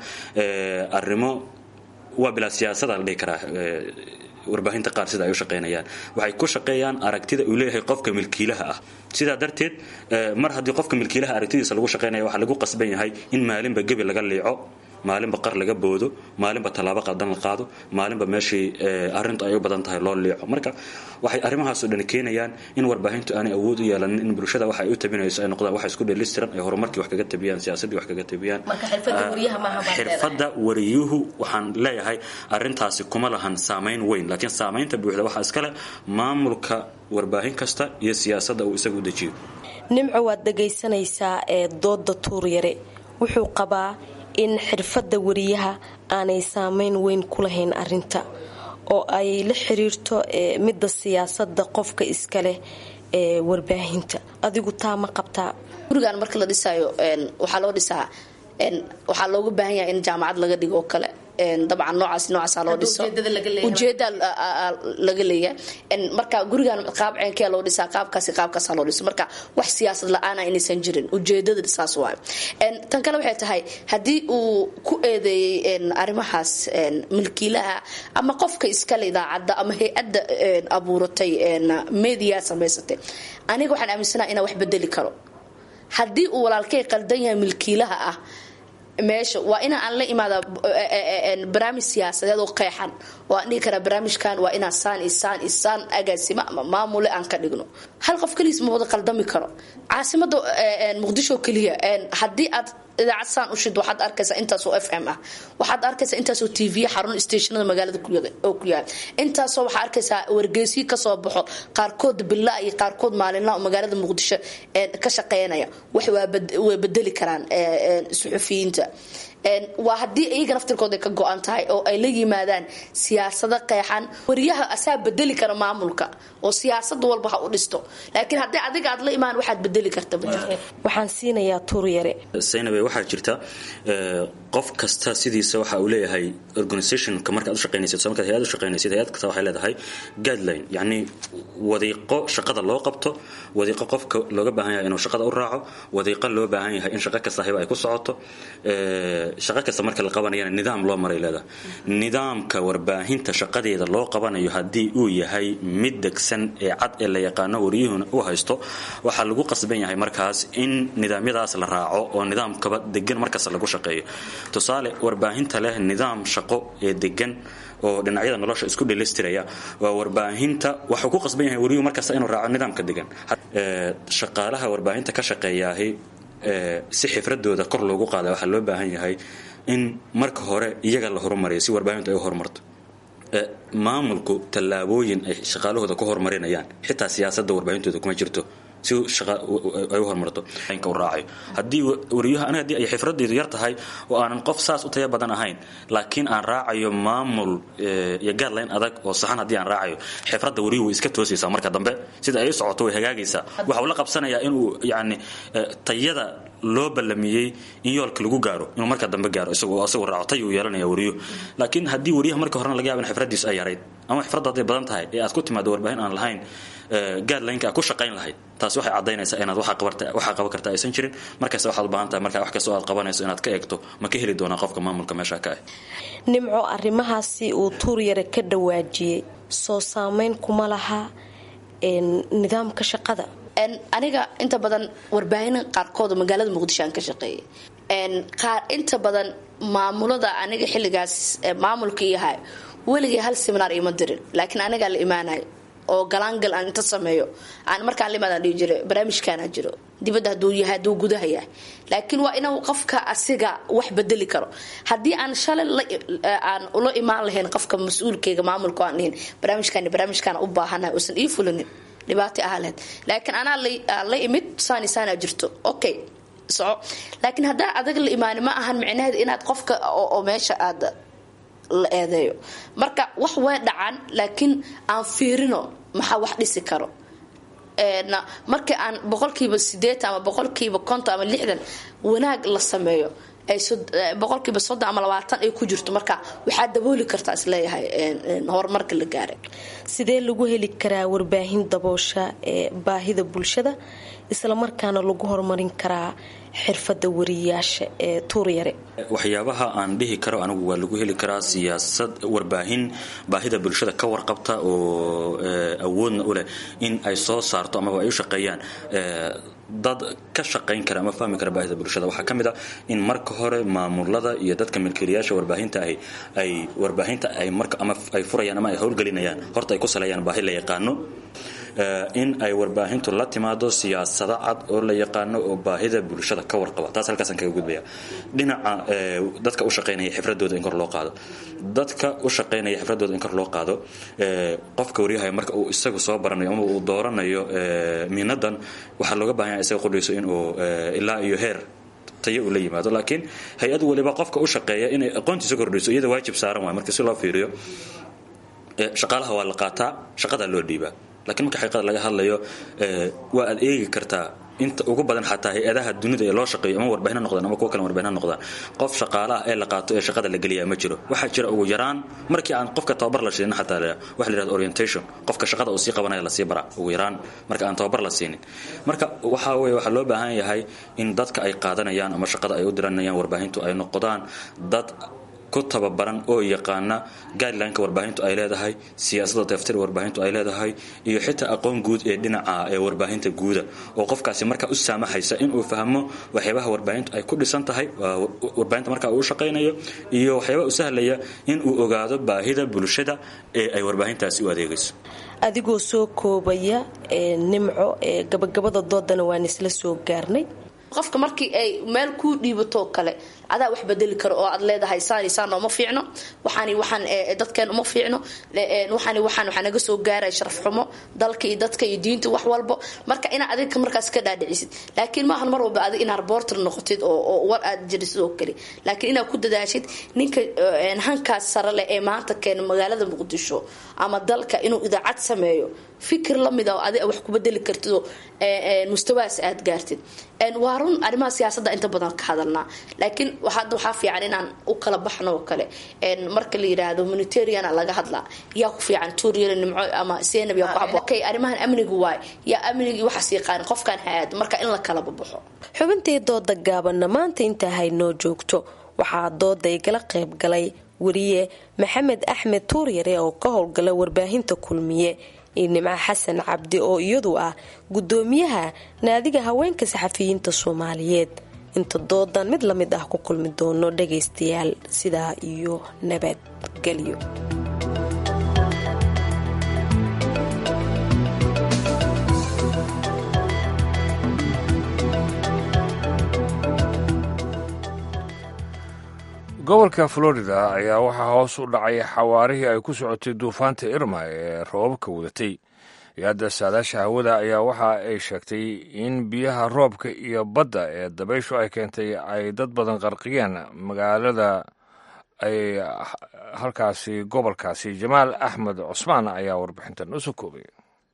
arrimo waa bila siyaasada la dhigi karaa warbaahinta qaar sida ay u shaqeynayaan waxay ku shaqeeyaan aragtida uu leeyahay qofka milkiilaha ah sida darteed mar haddii qofka milkiilaha aragtidiisa lagu shaqeynayo waxa lagu qasban yahay in maalinba gabi laga leeco maalinba qar laga boodo maalinba talaabo qadan la qaado maalinba meeshii arintu ay u badan tahay loo leeco marka waxay arrimahaas oo dhan keenayaan in warbaahintu aanay awood u yeelan in bulshada waxa ay u tabinayso ay noqdaan wax isku dheelistiran ay horumarkii wax kaga tabiyaan siyaasadii wax kaga tabiyaan marka xirfadda wariyaha ma aha xirfadda wariyuhu waxaan leeyahay arintaasi kuma lahan saameyn weyn laakiin saameynta buuxda waxa iska leh maamulka warbaahin kasta iyo siyaasadda uu isagu dejiyo Nimco waad dhagaysanaysaa ee dooda tuur yare wuxuu qabaa in xirfadda wariyaha aanay saameyn weyn ku lahayn arinta oo ay la xiriirto midda siyaasadda qofka iska leh ee warbaahinta adigu taa ma qabtaa gurigan marka la dhisayo waxaa loo dhisaa waxaa looga baahan yahay in jaamacad laga dhigo oo kale dabcan noocaas noocaas loo dhiso ujeeda laga leeyahay marka gurigan qaab ceenkee loo dhisaa qaabkaasi qaabkaas loo dhiso marka wax siyaasad la'aan ah inaysan jirin ujeedada saas waay tan kale waxay tahay haddii uu ku eedeeyay arrimahaas milkiilaha ama qofka iska leh idaacadda ama hay'adda abuuratay media samaysatay aniga waxaan aaminsanahay inaan wax bedeli karo haddii uu walaalkay qaldan yahay milkiilaha ah meesha waa ina aan la imaada barnaamij siyaasadeed oo qeexan oo aan dhihi karaa barnaamijkan waa inaan saan isaan isaan agaasima ama maamule aan ka dhigno hal qof kaliis ma wada qaldami karo caasimada muqdisho kaliya haddii aad idaacad saan u shid waxaad arkaysaa intaasoo f m ah waxaad arkaysaa intaasoo t v xarun stationada magaalada oo ku yaal intaasoo waxaa arkaysaa wargeysiyo kasoo baxo qaarkood bilaa iyo qaarkood maalinla oo magaalada muqdisho ka shaqeynaya wax way bedeli karaan suxufiyiinta waa haddii iyaga naftirkooda ka go-an tahay oo ay la yimaadaan siyaasado qeexan wariyaha asaa bedeli kara maamulka oo siyaasad walba ha u dhisto laakiin haddii adiga aad la imaan waxaad bedeli karta waxaan siinayaa tuuryare saynabe waxaa jirta qof kasta sidiisa waxa uu leeyahay organizationka markaad u shaqaynaysid soo markaad hay'ad u shaqaynaysid hay'ad kasta waxay leedahay guideline yacni wadiiqo shaqada loo qabto wadiiqo qofka looga baahan yahay inuu shaqada u raaco wadiiqo loo baahan yahay in shaqo kasta ay ku socoto shaqo kasta marka la qabanayana nidaam loo maray leedahay nidaamka warbaahinta shaqadeeda loo qabanayo haddii uu yahay mid degsan ee cad ee la yaqaano wariyuhuna uu haysto waxaa lagu qasban yahay markaas in nidaamyadaas la raaco oo nidaamkaba degan markaas lagu shaqeeyo tusaale warbaahinta leh nidaam shaqo ee degan oo dhinacyada nolosha isku dheelistiraya waa warbaahinta waxa ku qasban yahay wariyuhu markaas inuu raaco nidaamka degan shaqaalaha warbaahinta ka shaqeeyahay si xifradooda kor loogu qaada waxaa loo baahan yahay in marka hore iyaga la horumariyo si warbaahintu ay u horumarto maamulku tallaabooyin ay shaqaalahooda ku horumarinayaan xitaa siyaasadda warbaahintooda kuma jirto si ay u horumarto inka u raacayo haddii wariyuhu aniga haddii ay xifradeedu yar tahay oo aanan qof saas u tayo badan ahayn laakiin aan raacayo maamul iyo guideline adag oo saxan haddii aan raacayo xifradda wariyuhu way iska toosaysaa marka dambe sida ay u socoto way hagaagaysaa waxa uu la qabsanayaa inuu yacni tayada loo ballamiyey in yoolka lagu gaaro inuu marka dambe gaaro isagoo asagoo raaco tay uu yeelanaya wariyuhu laakiin haddii wariyaha marka horena laga yaabo in xifradiisu ay yarayd ama xifradda hadday badan tahay ee aad ku timaado warbaahin aan lahayn guideline-ka aad ku shaqayn lahayd taasi waxay caddaynaysaa inaad waxa qabarta waxa qaban karta aysan jirin markaas waxaad u baahan tahay marka wax kastoo aad qabanayso inaad ka eegto ma ka heli doonaa qofka maamulka meesha ka ah nimco arrimahaasi uu tuuryare ka dhawaajiyey soo saameyn kuma laha nidaamka shaqada aniga inta badan warbaahin qaarkood magaalada muqdisho aan ka shaqeeyay qaar inta badan maamulada aniga xilligaas maamulka yahay weligii hal seminar ima dirin laakiin aniga la imaanayo oo galaangal aan inta sameeyo aan markaan la imaadaan dhihi jiray barnaamijkaana jiro dibadda hadduu yahay hadduu gudaha yahay laakiin waa inuu qofka asiga wax bedeli karo haddii aan shalay aan ula imaan lahayn qofka mas-uulkayga maamulka aan dhihin barnaamijkaan barnaamijkaan u baahanahay uusan ii fulinin dhibaato ahaleed laakiin anaa la imid saani saana jirto okay soco laakiin haddaa adag la imaani ma ahan micnaheed inaad qofka oo meesha aad la eedeeyo marka wax way dhacaan laakiin aan fiirino maxaa wax dhisi karo markii aan boqolkiiba sideetan ama boqolkiiba konton ama lixdan wanaag la sameeyo ay boqolkiiba soddon ama labaatan ay ku jirto marka waxaa dabooli kartaa isleeyahay horumarka la gaaray sidee lagu heli karaa warbaahin daboosha ee baahida bulshada isla markaana lagu horumarin karaa xirfada wariyaasha ee tuuryare waxyaabaha aan dhihi karo anigu waa lagu heli karaa siyaasad warbaahin baahida bulshada ka warqabta oo awoodna u leh in ay soo saarto ama ay u shaqeeyaan dad ka shaqayn kara ama fahmi kara baahida bulshada waxaa ka mid ah in marka hore maamulada iyo dadka milkiilayaasha warbaahinta ay ay warbaahinta ay marka ama ay furayaan ama ay howlgelinayaan horta ay ku saleeyaan baahi la yaqaano in ay warbaahintu la timaado siyaasado cad oo la yaqaano oo baahida bulshada ka warqaba taas halkaasaan kaga gudbaya dhinaca dadka u shaqaynaya xifradooda in kor loo qaado dadka u shaqaynaya xifradooda in kor loo qaado qofka waryahay marka uu isagu soo baranayo ama uu dooranayo minadan waxaa looga baahan yahay isaga qudhayso inuu ilaa iyo heer tayo uu la yimaado laakiin hay-ad waliba qofka u shaqeeya inay aqoontiisa kordhiso iyada waajib saaran waay marka si loo fiiriyo shaqaalaha waa la qaataa shaqadaa loo dhiibaa laakiin marka xaqiiqada laga hadlayo waa aad eegi kartaa inta ugu badan xataa hay-adaha dunida ee loo shaqeeyo ama warbaahin ha noqdaan ama kuwa kale warbaahin ha noqdaan qof shaqaalaha ee la qaato ee shaqada la geliyaa ma jiro waxaa jira ugu yaraan markii aan qofka tababar la siinin xataa waxa la yidhahda orientation qofka shaqada uu sii qabanaya lasii bara ugu yaraan marka aan tababar la siinin marka waxaa weeye waxaa loo baahan yahay in dadka ay qaadanayaan ama shaqada ay u diranayaan warbaahintu ay noqdaan dad ku tababaran oo yaqaana guideline-ka warbaahintu ay leedahay, siyaasadda daftar warbaahintu ay leedahay, iyo xitaa aqoon guud ee dhinaca ee warbaahinta guuda oo qofkaasi marka u saamaxaysa in uu fahmo waxyaabaha warbaahintu ay ku dhisan tahay, warbaahinta marka uu shaqeynayo, iyo waxyaabaha u sahlaya in uu ogaado baahida bulshada ee ay warbaahintaasi u adeegayso. adigoo soo koobaya nimco gabagabada doodana waan isla soo gaarnay. qofka markii ay meel ku dhiibato kale adaa wax bedeli karo oo aad leedahay saani saan uma fiicno, waxaani waxaan dadkeen uma fiicno, waxaani waxaan waxa naga soo gaaray sharaf xumo dalka iyo dadka iyo diinta wax walba, marka ina adiga markaas ka dhaadhicisid. laakiin ma ahan mar walba adiga ina reporter noqotid oo war aad jirisid oo kale, laakiin ina ku dadaashid ninka hankaas sare leh ee maanta keen magaalada Muqdisho ama dalka inuu idaacad sameeyo fikir la mid ah oo adiga wax ku bedeli kartid oo mustawaas aad gaartid. een waa run arrimaha siyaasadda inta badan ka hadalnaa, laakiin waxaad waxaa fiican inaan u kala baxno oo kale. een marka la yiraahdo humanitarian laga hadlaa yaa ku fiican tuuriyada nimco ama seenab yaa ku habo okay arrimahan amnigu waay yaa amnigi waxa sii qaan qofkan haad marka in la kala baxo. xubintii dooda gaaban maanta inta haynoo joogto waxaa dooday kala qayb galay wariye Maxamed Axmed Tuuriyare oo ka howlgala warbaahinta Kulmiye, Nimca Xasan Cabdi oo iyadu ah gudoomiyaha naadiga haweenka saxafiyiinta Soomaaliyeed. inta doodan mid la mid ah ku kulmi doono dhageystayaal sidaa iyo nabad gelyo. gobolka Florida ayaa waxaa hoos u dhacay xawaarihii ay ku socotay duufaanta Irma ee roobabka wadatay. hay-adda saadaasha hawada ayaa waxa ay sheegtay in biyaha roobka iyo badda ee dabayshu ay keentay ay dad badan qarqiyeen magaalada ay halkaasi gobolkaasi. Jamaal Axmed Cusmaan ayaa warbixintan u soo koobay.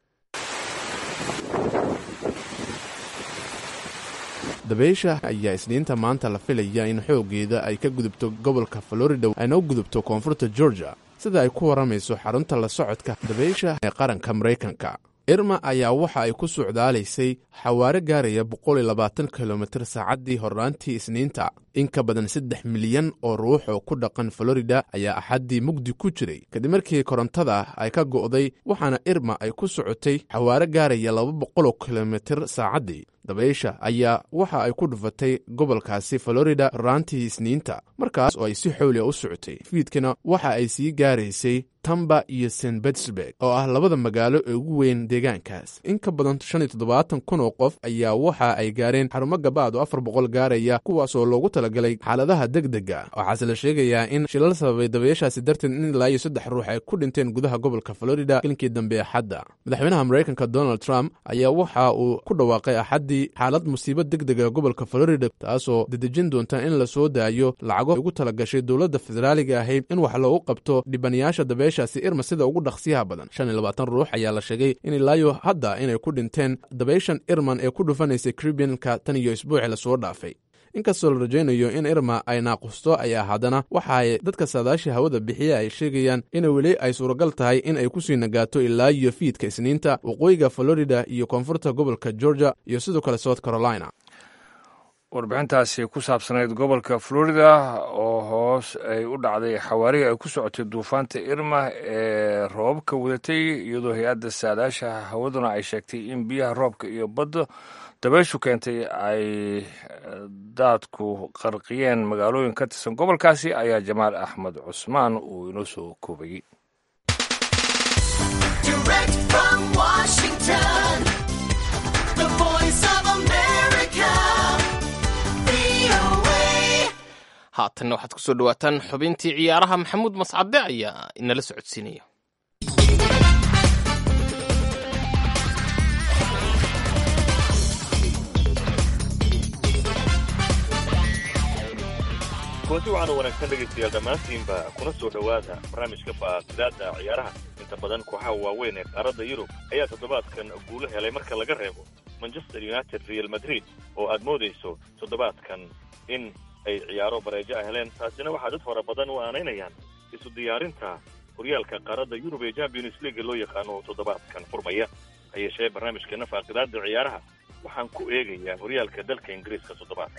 dabaysha ayaa isniinta maanta la filaya in xooggeeda ay ka gudubto gobolka Florida ayna u gudubto koonfurta Georgia, sida ay ku waramayso xarunta la socodka dabaysha ee qaranka Mareykanka. Irma ayaa waxa ay ku socdaalaysay xawaare gaaraya boqol iyo labaatan kilomitir saacaddii horraantii isniinta. in ka badan saddex milyan oo ruux oo ku dhaqan Florida ayaa axaddii mugdi ku jiray kadib markii korontada ay ka go'day, waxaana Irma ay ku socotay xawaare gaaraya laba boqol kilomitir saacaddii. dabaysha ayaa waxa ay ku dhufatay gobolkaasi Florida raantii isniinta, markaas oo ay si xooli u socotay. fiidkina waxa ay sii gaaraysay Tampa iyo Saint Petersburg oo ah labada magaalo ee ugu weyn deegaankaas. in ka badan shan iyo toddobaatan kun oo qof ayaa waxa ay gaareen xarumo gabaad oo afar boqol gaaraya, kuwaas oo loogu talagalay xaaladaha degdega. waxaase la sheegayaa in shilal sababay dabayshaasi darteed in ilaa iyo saddex ruux ay ku dhinteen gudaha gobolka Florida kilinkii dambe axadda. madaxweynaha Mareykanka Donald Trump ayaa waxa uu ku dhawaaqay axaddii xaalad musiibo degdega gobolka Florida, taasoo dedejin doonta in la soo daayo lacago ugu talagashay dowladda federaaliga ahayd in wax loogu qabto dhibanayaasha dabayshaasi Irma sida ugu dhaqsiyaha badan. shan iyo labaatan ruux ayaa la sheegay in ilaayo hadda inay ku dhinteen dabayshan Irman ee ku dhufanaysay Caribbean-ka tan iyo isbuuci la soo dhaafay. inkastoo la rajaynayo in Irma ay naaqusto ayaa haddana waxa ay dadka saadaasha hawada bixiya ay sheegayaan in weli ay suuragal tahay in ay ku sii nagaato ilaa iyo fiidka isniinta waqooyiga Florida iyo koonfurta gobolka Georgia iyo sidoo kale South Carolina. warbixintaasi ku saabsanayd gobolka Florida oo hoos ay u dhacday xawaarihi ay ku socotay duufaanta Irma ee roobka wadatay, iyadoo hay-adda saadaasha hawaduna ay sheegtay in biyaha roobka iyo badda dabayshu keentay ay daadku qarqiyeen magaalooyin ka tirsan gobolkaasi. ayaa Jamaal Axmed Cusmaan uu inoo soo koobayey. haatanna waxaad ku soo dhawaataan xubintii ciyaaraha. maxamuud mascade ayaa inala socodsiinaya. kulanti waxaana wanaagsan dhegaystayaal dhammaantiinba kuna soo dhowaada barnaamijka faaqidaada ciyaaraha. inta badan kooxaha waaweyn ee qaaradda yurub ayaa toddobaadkan guulo helay marka laga reebo Manchester United, Real Madrid oo aad moodayso toddobaadkan in ay ciyaaro bareejo ah heleen. taasina waxaa dad fara badan u aanaynayaan isu diyaarinta horyaalka qaaradda yurub ee Champions League loo yaqaano oo toddobaadkan furmaya. ha yeeshee barnaamijkeena faaqidaada ciyaaraha waxaan ku eegayaa horyaalka dalka Ingiriiska toddobaadkan.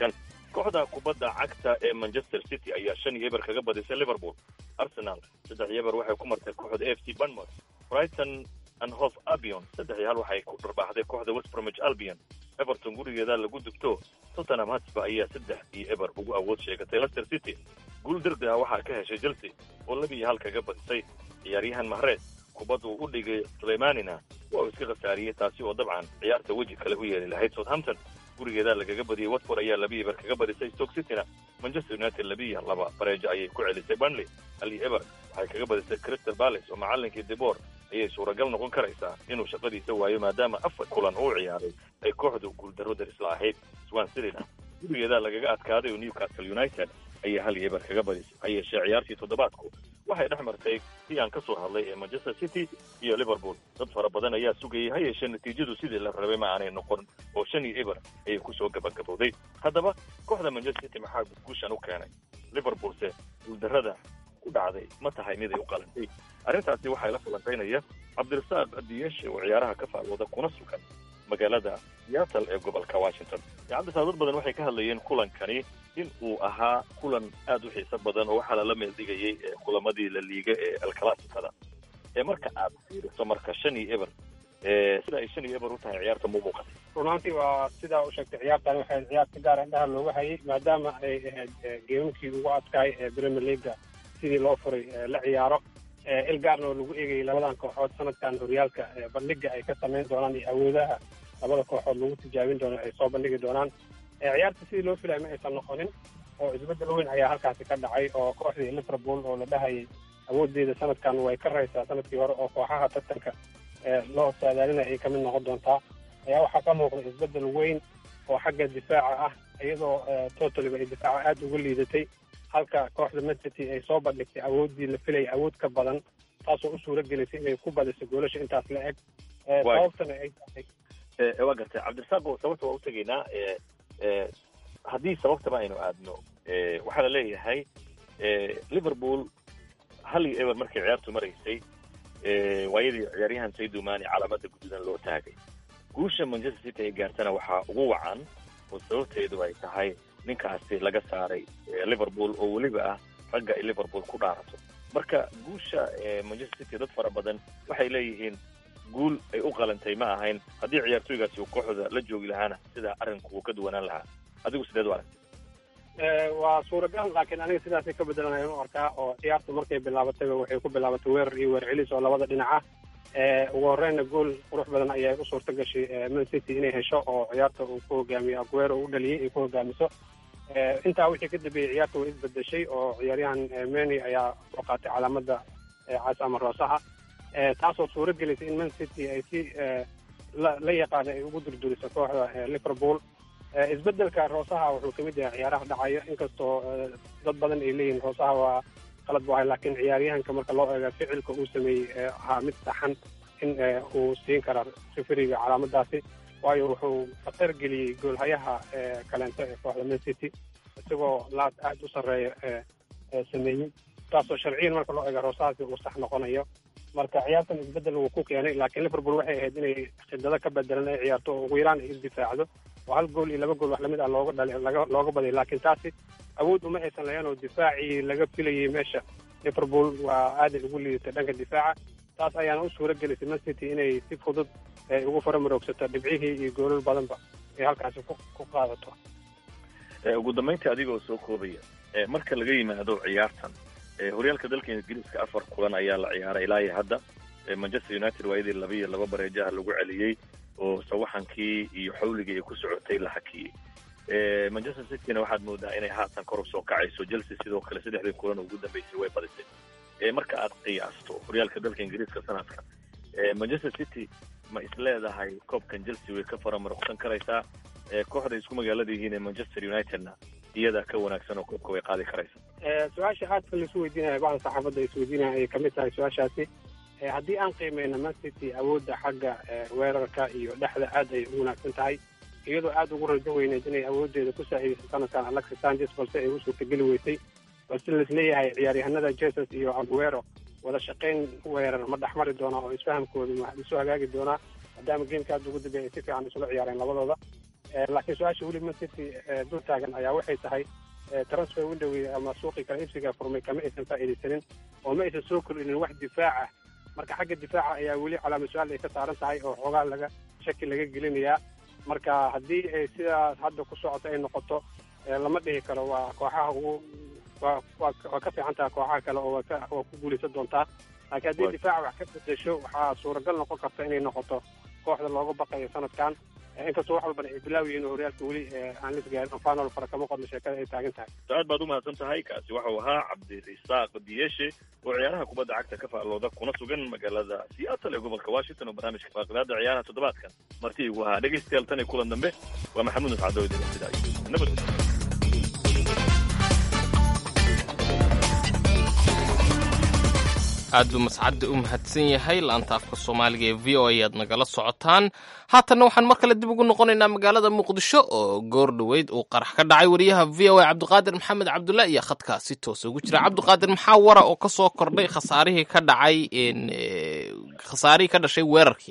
kooxda kubadda cagta ee manchester city ayaa shan iyo eber kaga badisay liverpool. arsenal saddex iyo eber waxay ku martay kooxda a f c bournemouth. brighton and hove albion saddex iyo hal waxay ku dharbaaxday kooxda west bromwich albion. everton gurigeeda lagu dugto. tottenham hotspur ayaa saddex iyo eber ugu awood sheegatay leicester city. guul degdeg ah waxaa ka heshay chelsea oo laba iyo hal kaga badisay. ciyaaryahan mahrez kubaddu u dhigay Suleymanina waa uu iska khasaariyay, taasi oo dabcan ciyaarta weji kale u yeeli lahayd. Southampton gurigeeda lagaga badiyay. Watford ayaa laba iyo eber kaga badisay Stoke City-na. Manchester United laba iyo laba bareejo ayay ku celisay Burnley. hal iyo eber waxay kaga badisay Crystal Palace oo macallinkii De Boer ayay suuragal noqon karaysaa inuu shaqadiisa waayo maadaama afar kulan uu ciyaaray ay kooxdu guuldarro daris la ahayd. Swansea City-na gurigeeda lagaga adkaaday oo Newcastle United ayaa hal iyo eber kaga badisay. ha yeeshee ciyaartii toddobaadku waxay dhex martay si aan ka soo hadlay ee Manchester City iyo Liverpool. dad fara badan ayaa sugayay, ha yeeshee natiijadu sidii la rabay ma aanay noqon oo shan iyo eber ayay ku soo gabagabowday. haddaba kooxda Manchester City maxaa guushan u keenay? Liverpoolse guuldarrada ku dhacday ma tahay mid ay u qalantay? arrintaasi waxay la falanqaynaya Cabdirasaaq Adiyeshe oo ciyaaraha ka faalooda kuna sugan magaalada Seattle ee gobolka Washington. Cabdirasaaq, dad badan waxay ka hadlayeen kulankani in uu ahaa kulan aad u xiiso badan oo waxaa lala meel dhigayay kulamadii la liiga ee El Clasico-da. ee marka aad fiiriso marka shan iyo eber ee sida ay shan iyo eber u tahay ciyaarta mu muuqatay. runtii waa sidaa u sheegtay, ciyaartan waxay ciyaar si gaar ah indhaha looga hayay maadaama ay ahayd geemkii ugu adkaay ee Premier League sidii loo furay la ciyaaro. il gaarna oo lagu eegayay labadan kooxood sanadkan horyaalka bandhiga ay ka samayn doonaan iyo awoodaha labada kooxood lagu tijaabin doono ay soo bandhigi doonaan. ciyaarta sidii loo filay ma aysan noqonin oo isbeddel weyn ayaa halkaasi ka dhacay oo kooxdii Liverpool oo la dhahayay awoodeeda sanadkan way ka raysaa sanadkii hore oo kooxaha tartanka loo saadaalinaya ay ka mid noqon doontaa ayaa waxaa ka muuqda isbeddel weyn oo xagga difaaca ah, iyadoo totaliba ay difaaca aada uga liidatay, halka kooxda Man City ay soo bandhigtay awooddii la filayay awood ka badan, taasoo u suura gelisay inay ku badiso goolasha intaas la eg. sababtana ay tahay waa gartay Cabdirasaaq, sababta waa u tegaynaa. haddii sababtaba aynu aadno waxaa la leeyahay Liverpool hal iyo eber markay ciyaartu maraysay waayadii ciyaaryahan Sadio Mane calaamada guduudan loo taagay. guusha Manchester City ay gaartana waxaa ugu wacan oo sababteedu ay tahay ninkaasi laga saaray Liverpool oo weliba ah ragga ay Liverpool ku dhaarato. marka guusha Manchester City dad fara badan waxay leeyihiin guul ay u qalantay ma ahayn. haddii ciyaartooygaasi uu kooxda la joogi lahaana sida arrinku uu ka duwanaan lahaa. adigu sideed u aragtay? waa suuragal, laakiin aniga sidaasay ka bedelanayaan u arkaa oo ciyaartu markay bilaabatayba waxay ku bilaabatay weerar iyo weer celis oo labada dhinac ah. ugu horreynna gool qurux badan ayaa u suurta gashay Man City inay hesho oo ciyaarta uu ku hogaamiyo Aguero u dhaliyay ay ku hogaamiso. intaa wixii ka dambeeyey ciyaarta way isbedeshay oo ciyaaryahan Mane ayaa soo qaatay calaamada cas ama roosaha, taasoo suura gelisay in Man City ay si la yaqaana ay ugu durduriso kooxda Liverpool. isbedelka roosaha wuxuu kamid yahay ciyaaraha dhacayo, inkastoo dad badan ay leeyihiin roosaha waa qalad bu ahay, laakiin ciyaaryahanka marka loo eego ficilka uu sameeyey ahaa mid saxan in uu siin kara sifiriga calaamadaasi, waayo wuxuu khatar geliyey goolhayaha kaleento ee kooxda Man City isagoo laad aad u sarreeya sameeyey, taasoo sharciyan marka loo eego roosahaasi uu sax noqonayo. marka ciyaartan isbedel wuu ku keenay, laakiin Liverpool waxay ahayd inay khidada ka bedelan ay ciyaarto oo ugu yaraan ay isdifaacdo oo hal gool iyo laba gool wax lamid ah looga dhalay laga looga baday, laakiin taasi awood uma aysan lahayn oo difaacii laga filayay meesha Liverpool waa aad ugu liidatay dhanka difaaca. taas ayaana u suura gelisay Man City inay si fudud ugu faramarogsato dhibcihii iyo goolal badanba ay halkaasi ku qaadato. ugu dambeyntii adigoo soo koobaya marka laga yimaado ciyaartan horyaalka dalka Ingiriiska afar kulan ayaa la ciyaaray ilaa iyo hadda. Manchester United waayadii laba iyo laba bareejaha lagu celiyey oo sawaxankii iyo xawligii ay ku socotay la hakiyey. Manchester City-na waxaad moodaa inay haatan kor u soo kacayso. Chelsea sidoo kale saddexdii kulan ugu dambeysay way badisay. marka aad qiyaasto horyaalka dalka Ingiriiska sanadka Manchester City ma isleedahay koobkan Chelsea way ka faramarqsan karaysaa? kooxda isku magaalada yihiin ee Manchester United-na iyada ka wanaagsan oo koobka way qaadi karaysaa. su-aasha aadka la isu weydiinaya bacda saxaafadda is weydiinaya ay kamid tahay su-aashaasi. haddii aan qiimeyno Man City awoodda xagga weerarka iyo dhexda aad ay u wanaagsan tahay, iyadoo aad ugu rajo weyneed inay awoodeeda ku saacidayso sanadkan Alexis Sanchez, balse ay u suurtageli weysay. balse laisleeyahay ciyaaryahanada Jesus iyo Aguero wada shaqayn weerar ma dhexmari doona oo isfahamkooda ma isu hagaagi doonaa maadaama geemka aad ugu dambeeyay si fiican isula ciyaareen labadooda. laakiin su-aasha weli man city dul taagan ayaa waxay tahay transfer window ama suuqii kala iibsiga furmay kama aysan faa'iidaysanin oo ma aysan soo kordhinin wax difaaca marka xagga difaaca ayaa weli calaama su-aal ay ka saaran tahay oo xoogaa laga shaki laga gelinayaa marka haddii ay sidaas hadda ku socoto ay noqoto lama dhihi karo waa kooxaha ugu waa waa ka fiican tahay kooxaha kale oo waa ku guulaysan doontaa laakiin haddii difaaca wax ka bedesho waxaa suuragal noqon karta inay noqoto kooxda looga baqayo sanadkan inkastoo wax walbana ay bilaawiyiin oo horyaalka weli aan la isgaarin oo final fara kama qodno sheekada ay taagan tahay aad baad u mahadsan tahay kaasi waxau ahaa cabdirisaaq diyeshe oo ciyaaraha kubadda cagta ka faallooda kuna sugan magaalada seattle ee gobolka washington oo barnaamijka faaqidaada ciyaaraha toddobaadkan marti igu ahaa dhegaystayaal tan iyo kulan dambe waa maxamuud nuscado idin sidaa nabad aad buu mascadda u mahadsan yahay laanta afka soomaaliga ee v o a aad nagala socotaan haatanna waxaan mar kale dib ugu noqonaynaa magaalada muqdisho oo goor dhoweyd uu qarax ka dhacay wariyaha v o a cabdiqaadir maxamed cabdulla iyo khadkaa si toosa ugu jira cabdiqaadir maxaa wara oo ka soo kordhay khasaarihii ka dhacay khasaarihii ka dhashay weerarkii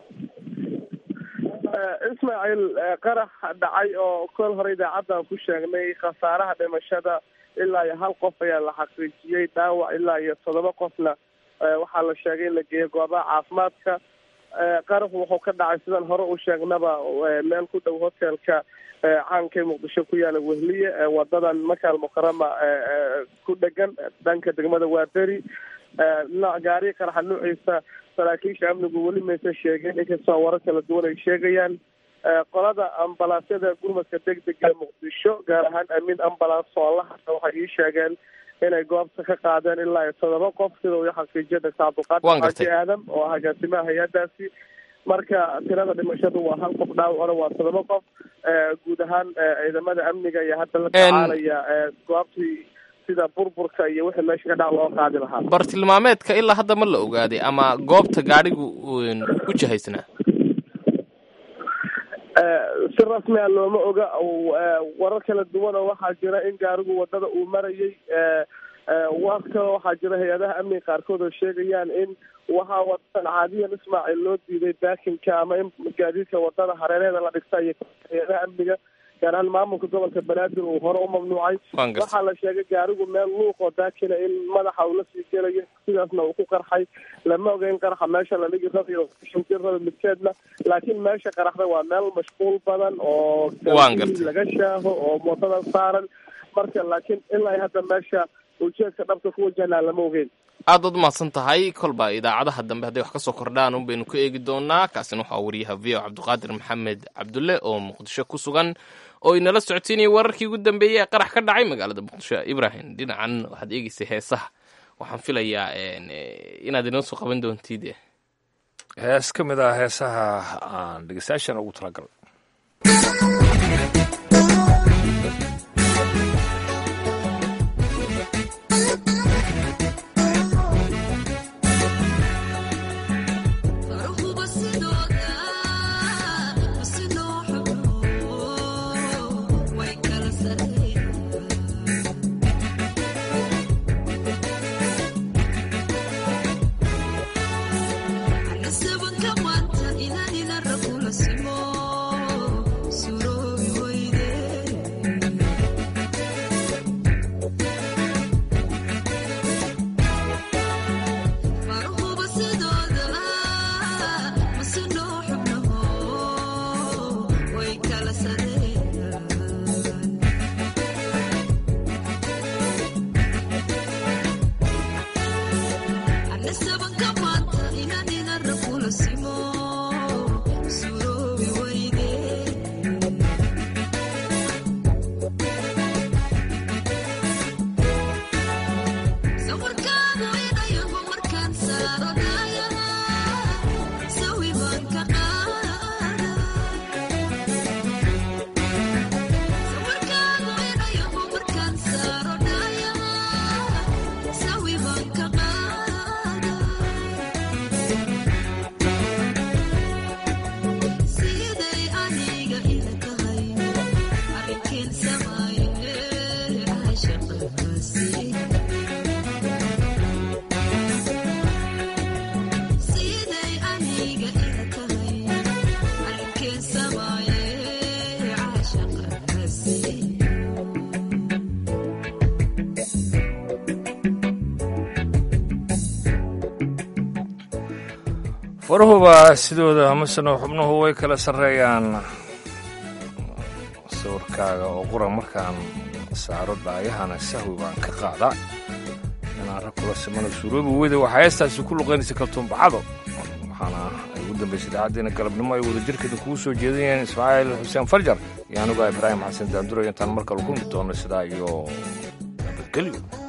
ismaaciil qarax dhacay oo kol hore idaacadda ku sheegnay khasaaraha dhimashada ilaa iyo hal qof ayaa la xaqiijiyey dhaawac ilaa iyo toddoba qofna waxaa la sheegay in la geeyo goobaha caafimaadka qaraxu wuxuu ka dhacay sidan hore u sheegnaba meel ku dhow hotelka caanka ee muqdisho ku yaala wehliye wadadan makaal mukarama ku dhegan dhanka degmada waaberi nooc gaariga qaraxa nuuciisa saraakiisha amnigu weli maysa sheegeen inkastoo warar kala duwan ay sheegayaan qolada ambalaasyada gurmadka degdega muqdisho gaar ahaan amiin ambulance soolaha waxay ii sheegeen inay goobta ka qaadeen ilaa iyo toddoba qof sida uu xaqiijiya doctor cabdiqaadir xaaji aadam oo ah agaasimaha hay-adaasi marka tirada dhimashadu waa hal qof dhaawacna waa toddoba qof guud ahaan ciidamada amniga iyo hadda la tacaalaya goobtii sida burburka iyo wixii meesha ka dhac loo qaadi lahaa bartilmaameedka ilaa hadda ma la ogaaday ama goobta gaadhigu ku jihaysnaa si rasmiga looma oga warar kala duwan oo waxaa jira in gaarigu wadada uu marayay war kale waxaa jira hay-adaha amniga qaarkood oo sheegayaan in waxaa wadadan caadiyan ismaaciil loo diiday baakinka ama in gaadiidka wadada hareeraheeda la dhigta iyo hay-adaha amniga gaar ahaan maamulka gobolka banaadir uu hore u mamnuucay waxaa la sheegay gaarigu meel luuq oo daakina in madaxa uu la sii gelayo sidaasna uu ku qarxay lama oga in qaraxa meesha la dhigi rabayo raba midkeedna laakiin meesha qaraxda waa meel mashquul badan oo laga shaaho oo mootada saaran marka laakiin ilaa hadda meesha ujeedka dhabka ku wajahnaa lama ogeyn aad baad umahadsan tahay kolba idaacadaha dambe hadday wax ka soo kordhaan un baynu ka eegi doonaa kaasina waxaa wariyaha v o cabdiqaadir maxamed cabdulle oo muqdisho ku sugan oo inala socodsiinayay wararkii ugu dambeeyey ee qarax ka dhacay magaalada muqdisho. ibrahim dhinacan waxaad eegeysay heesaha waxaan filayaa inaad inoo soo qaban doontid hees ka mid ah heesaha aan dhegeystayaashan ugu talagalay. Seven come on, ina ina rakula simo, suro. farahuba sidooda amasano xubnuhu way kala sarreeyaan sawirkaaga oo qura markaan saaro daayahana sahwi baan ka qaadaa inaan rag kula simana suuroobi weyda waxaa heestaasi ku luqaynaysa kaltuunbacado waxaana ay ugu dambaysay idaacaddeena galabnimo ay wadajirkeeda kugu soo jeedinayeen ismaaciil xuseen farjar iyo anugaa ibraahim xasan daanduro intaan mar kale kulmi doono sidaa iyo nabadgelyo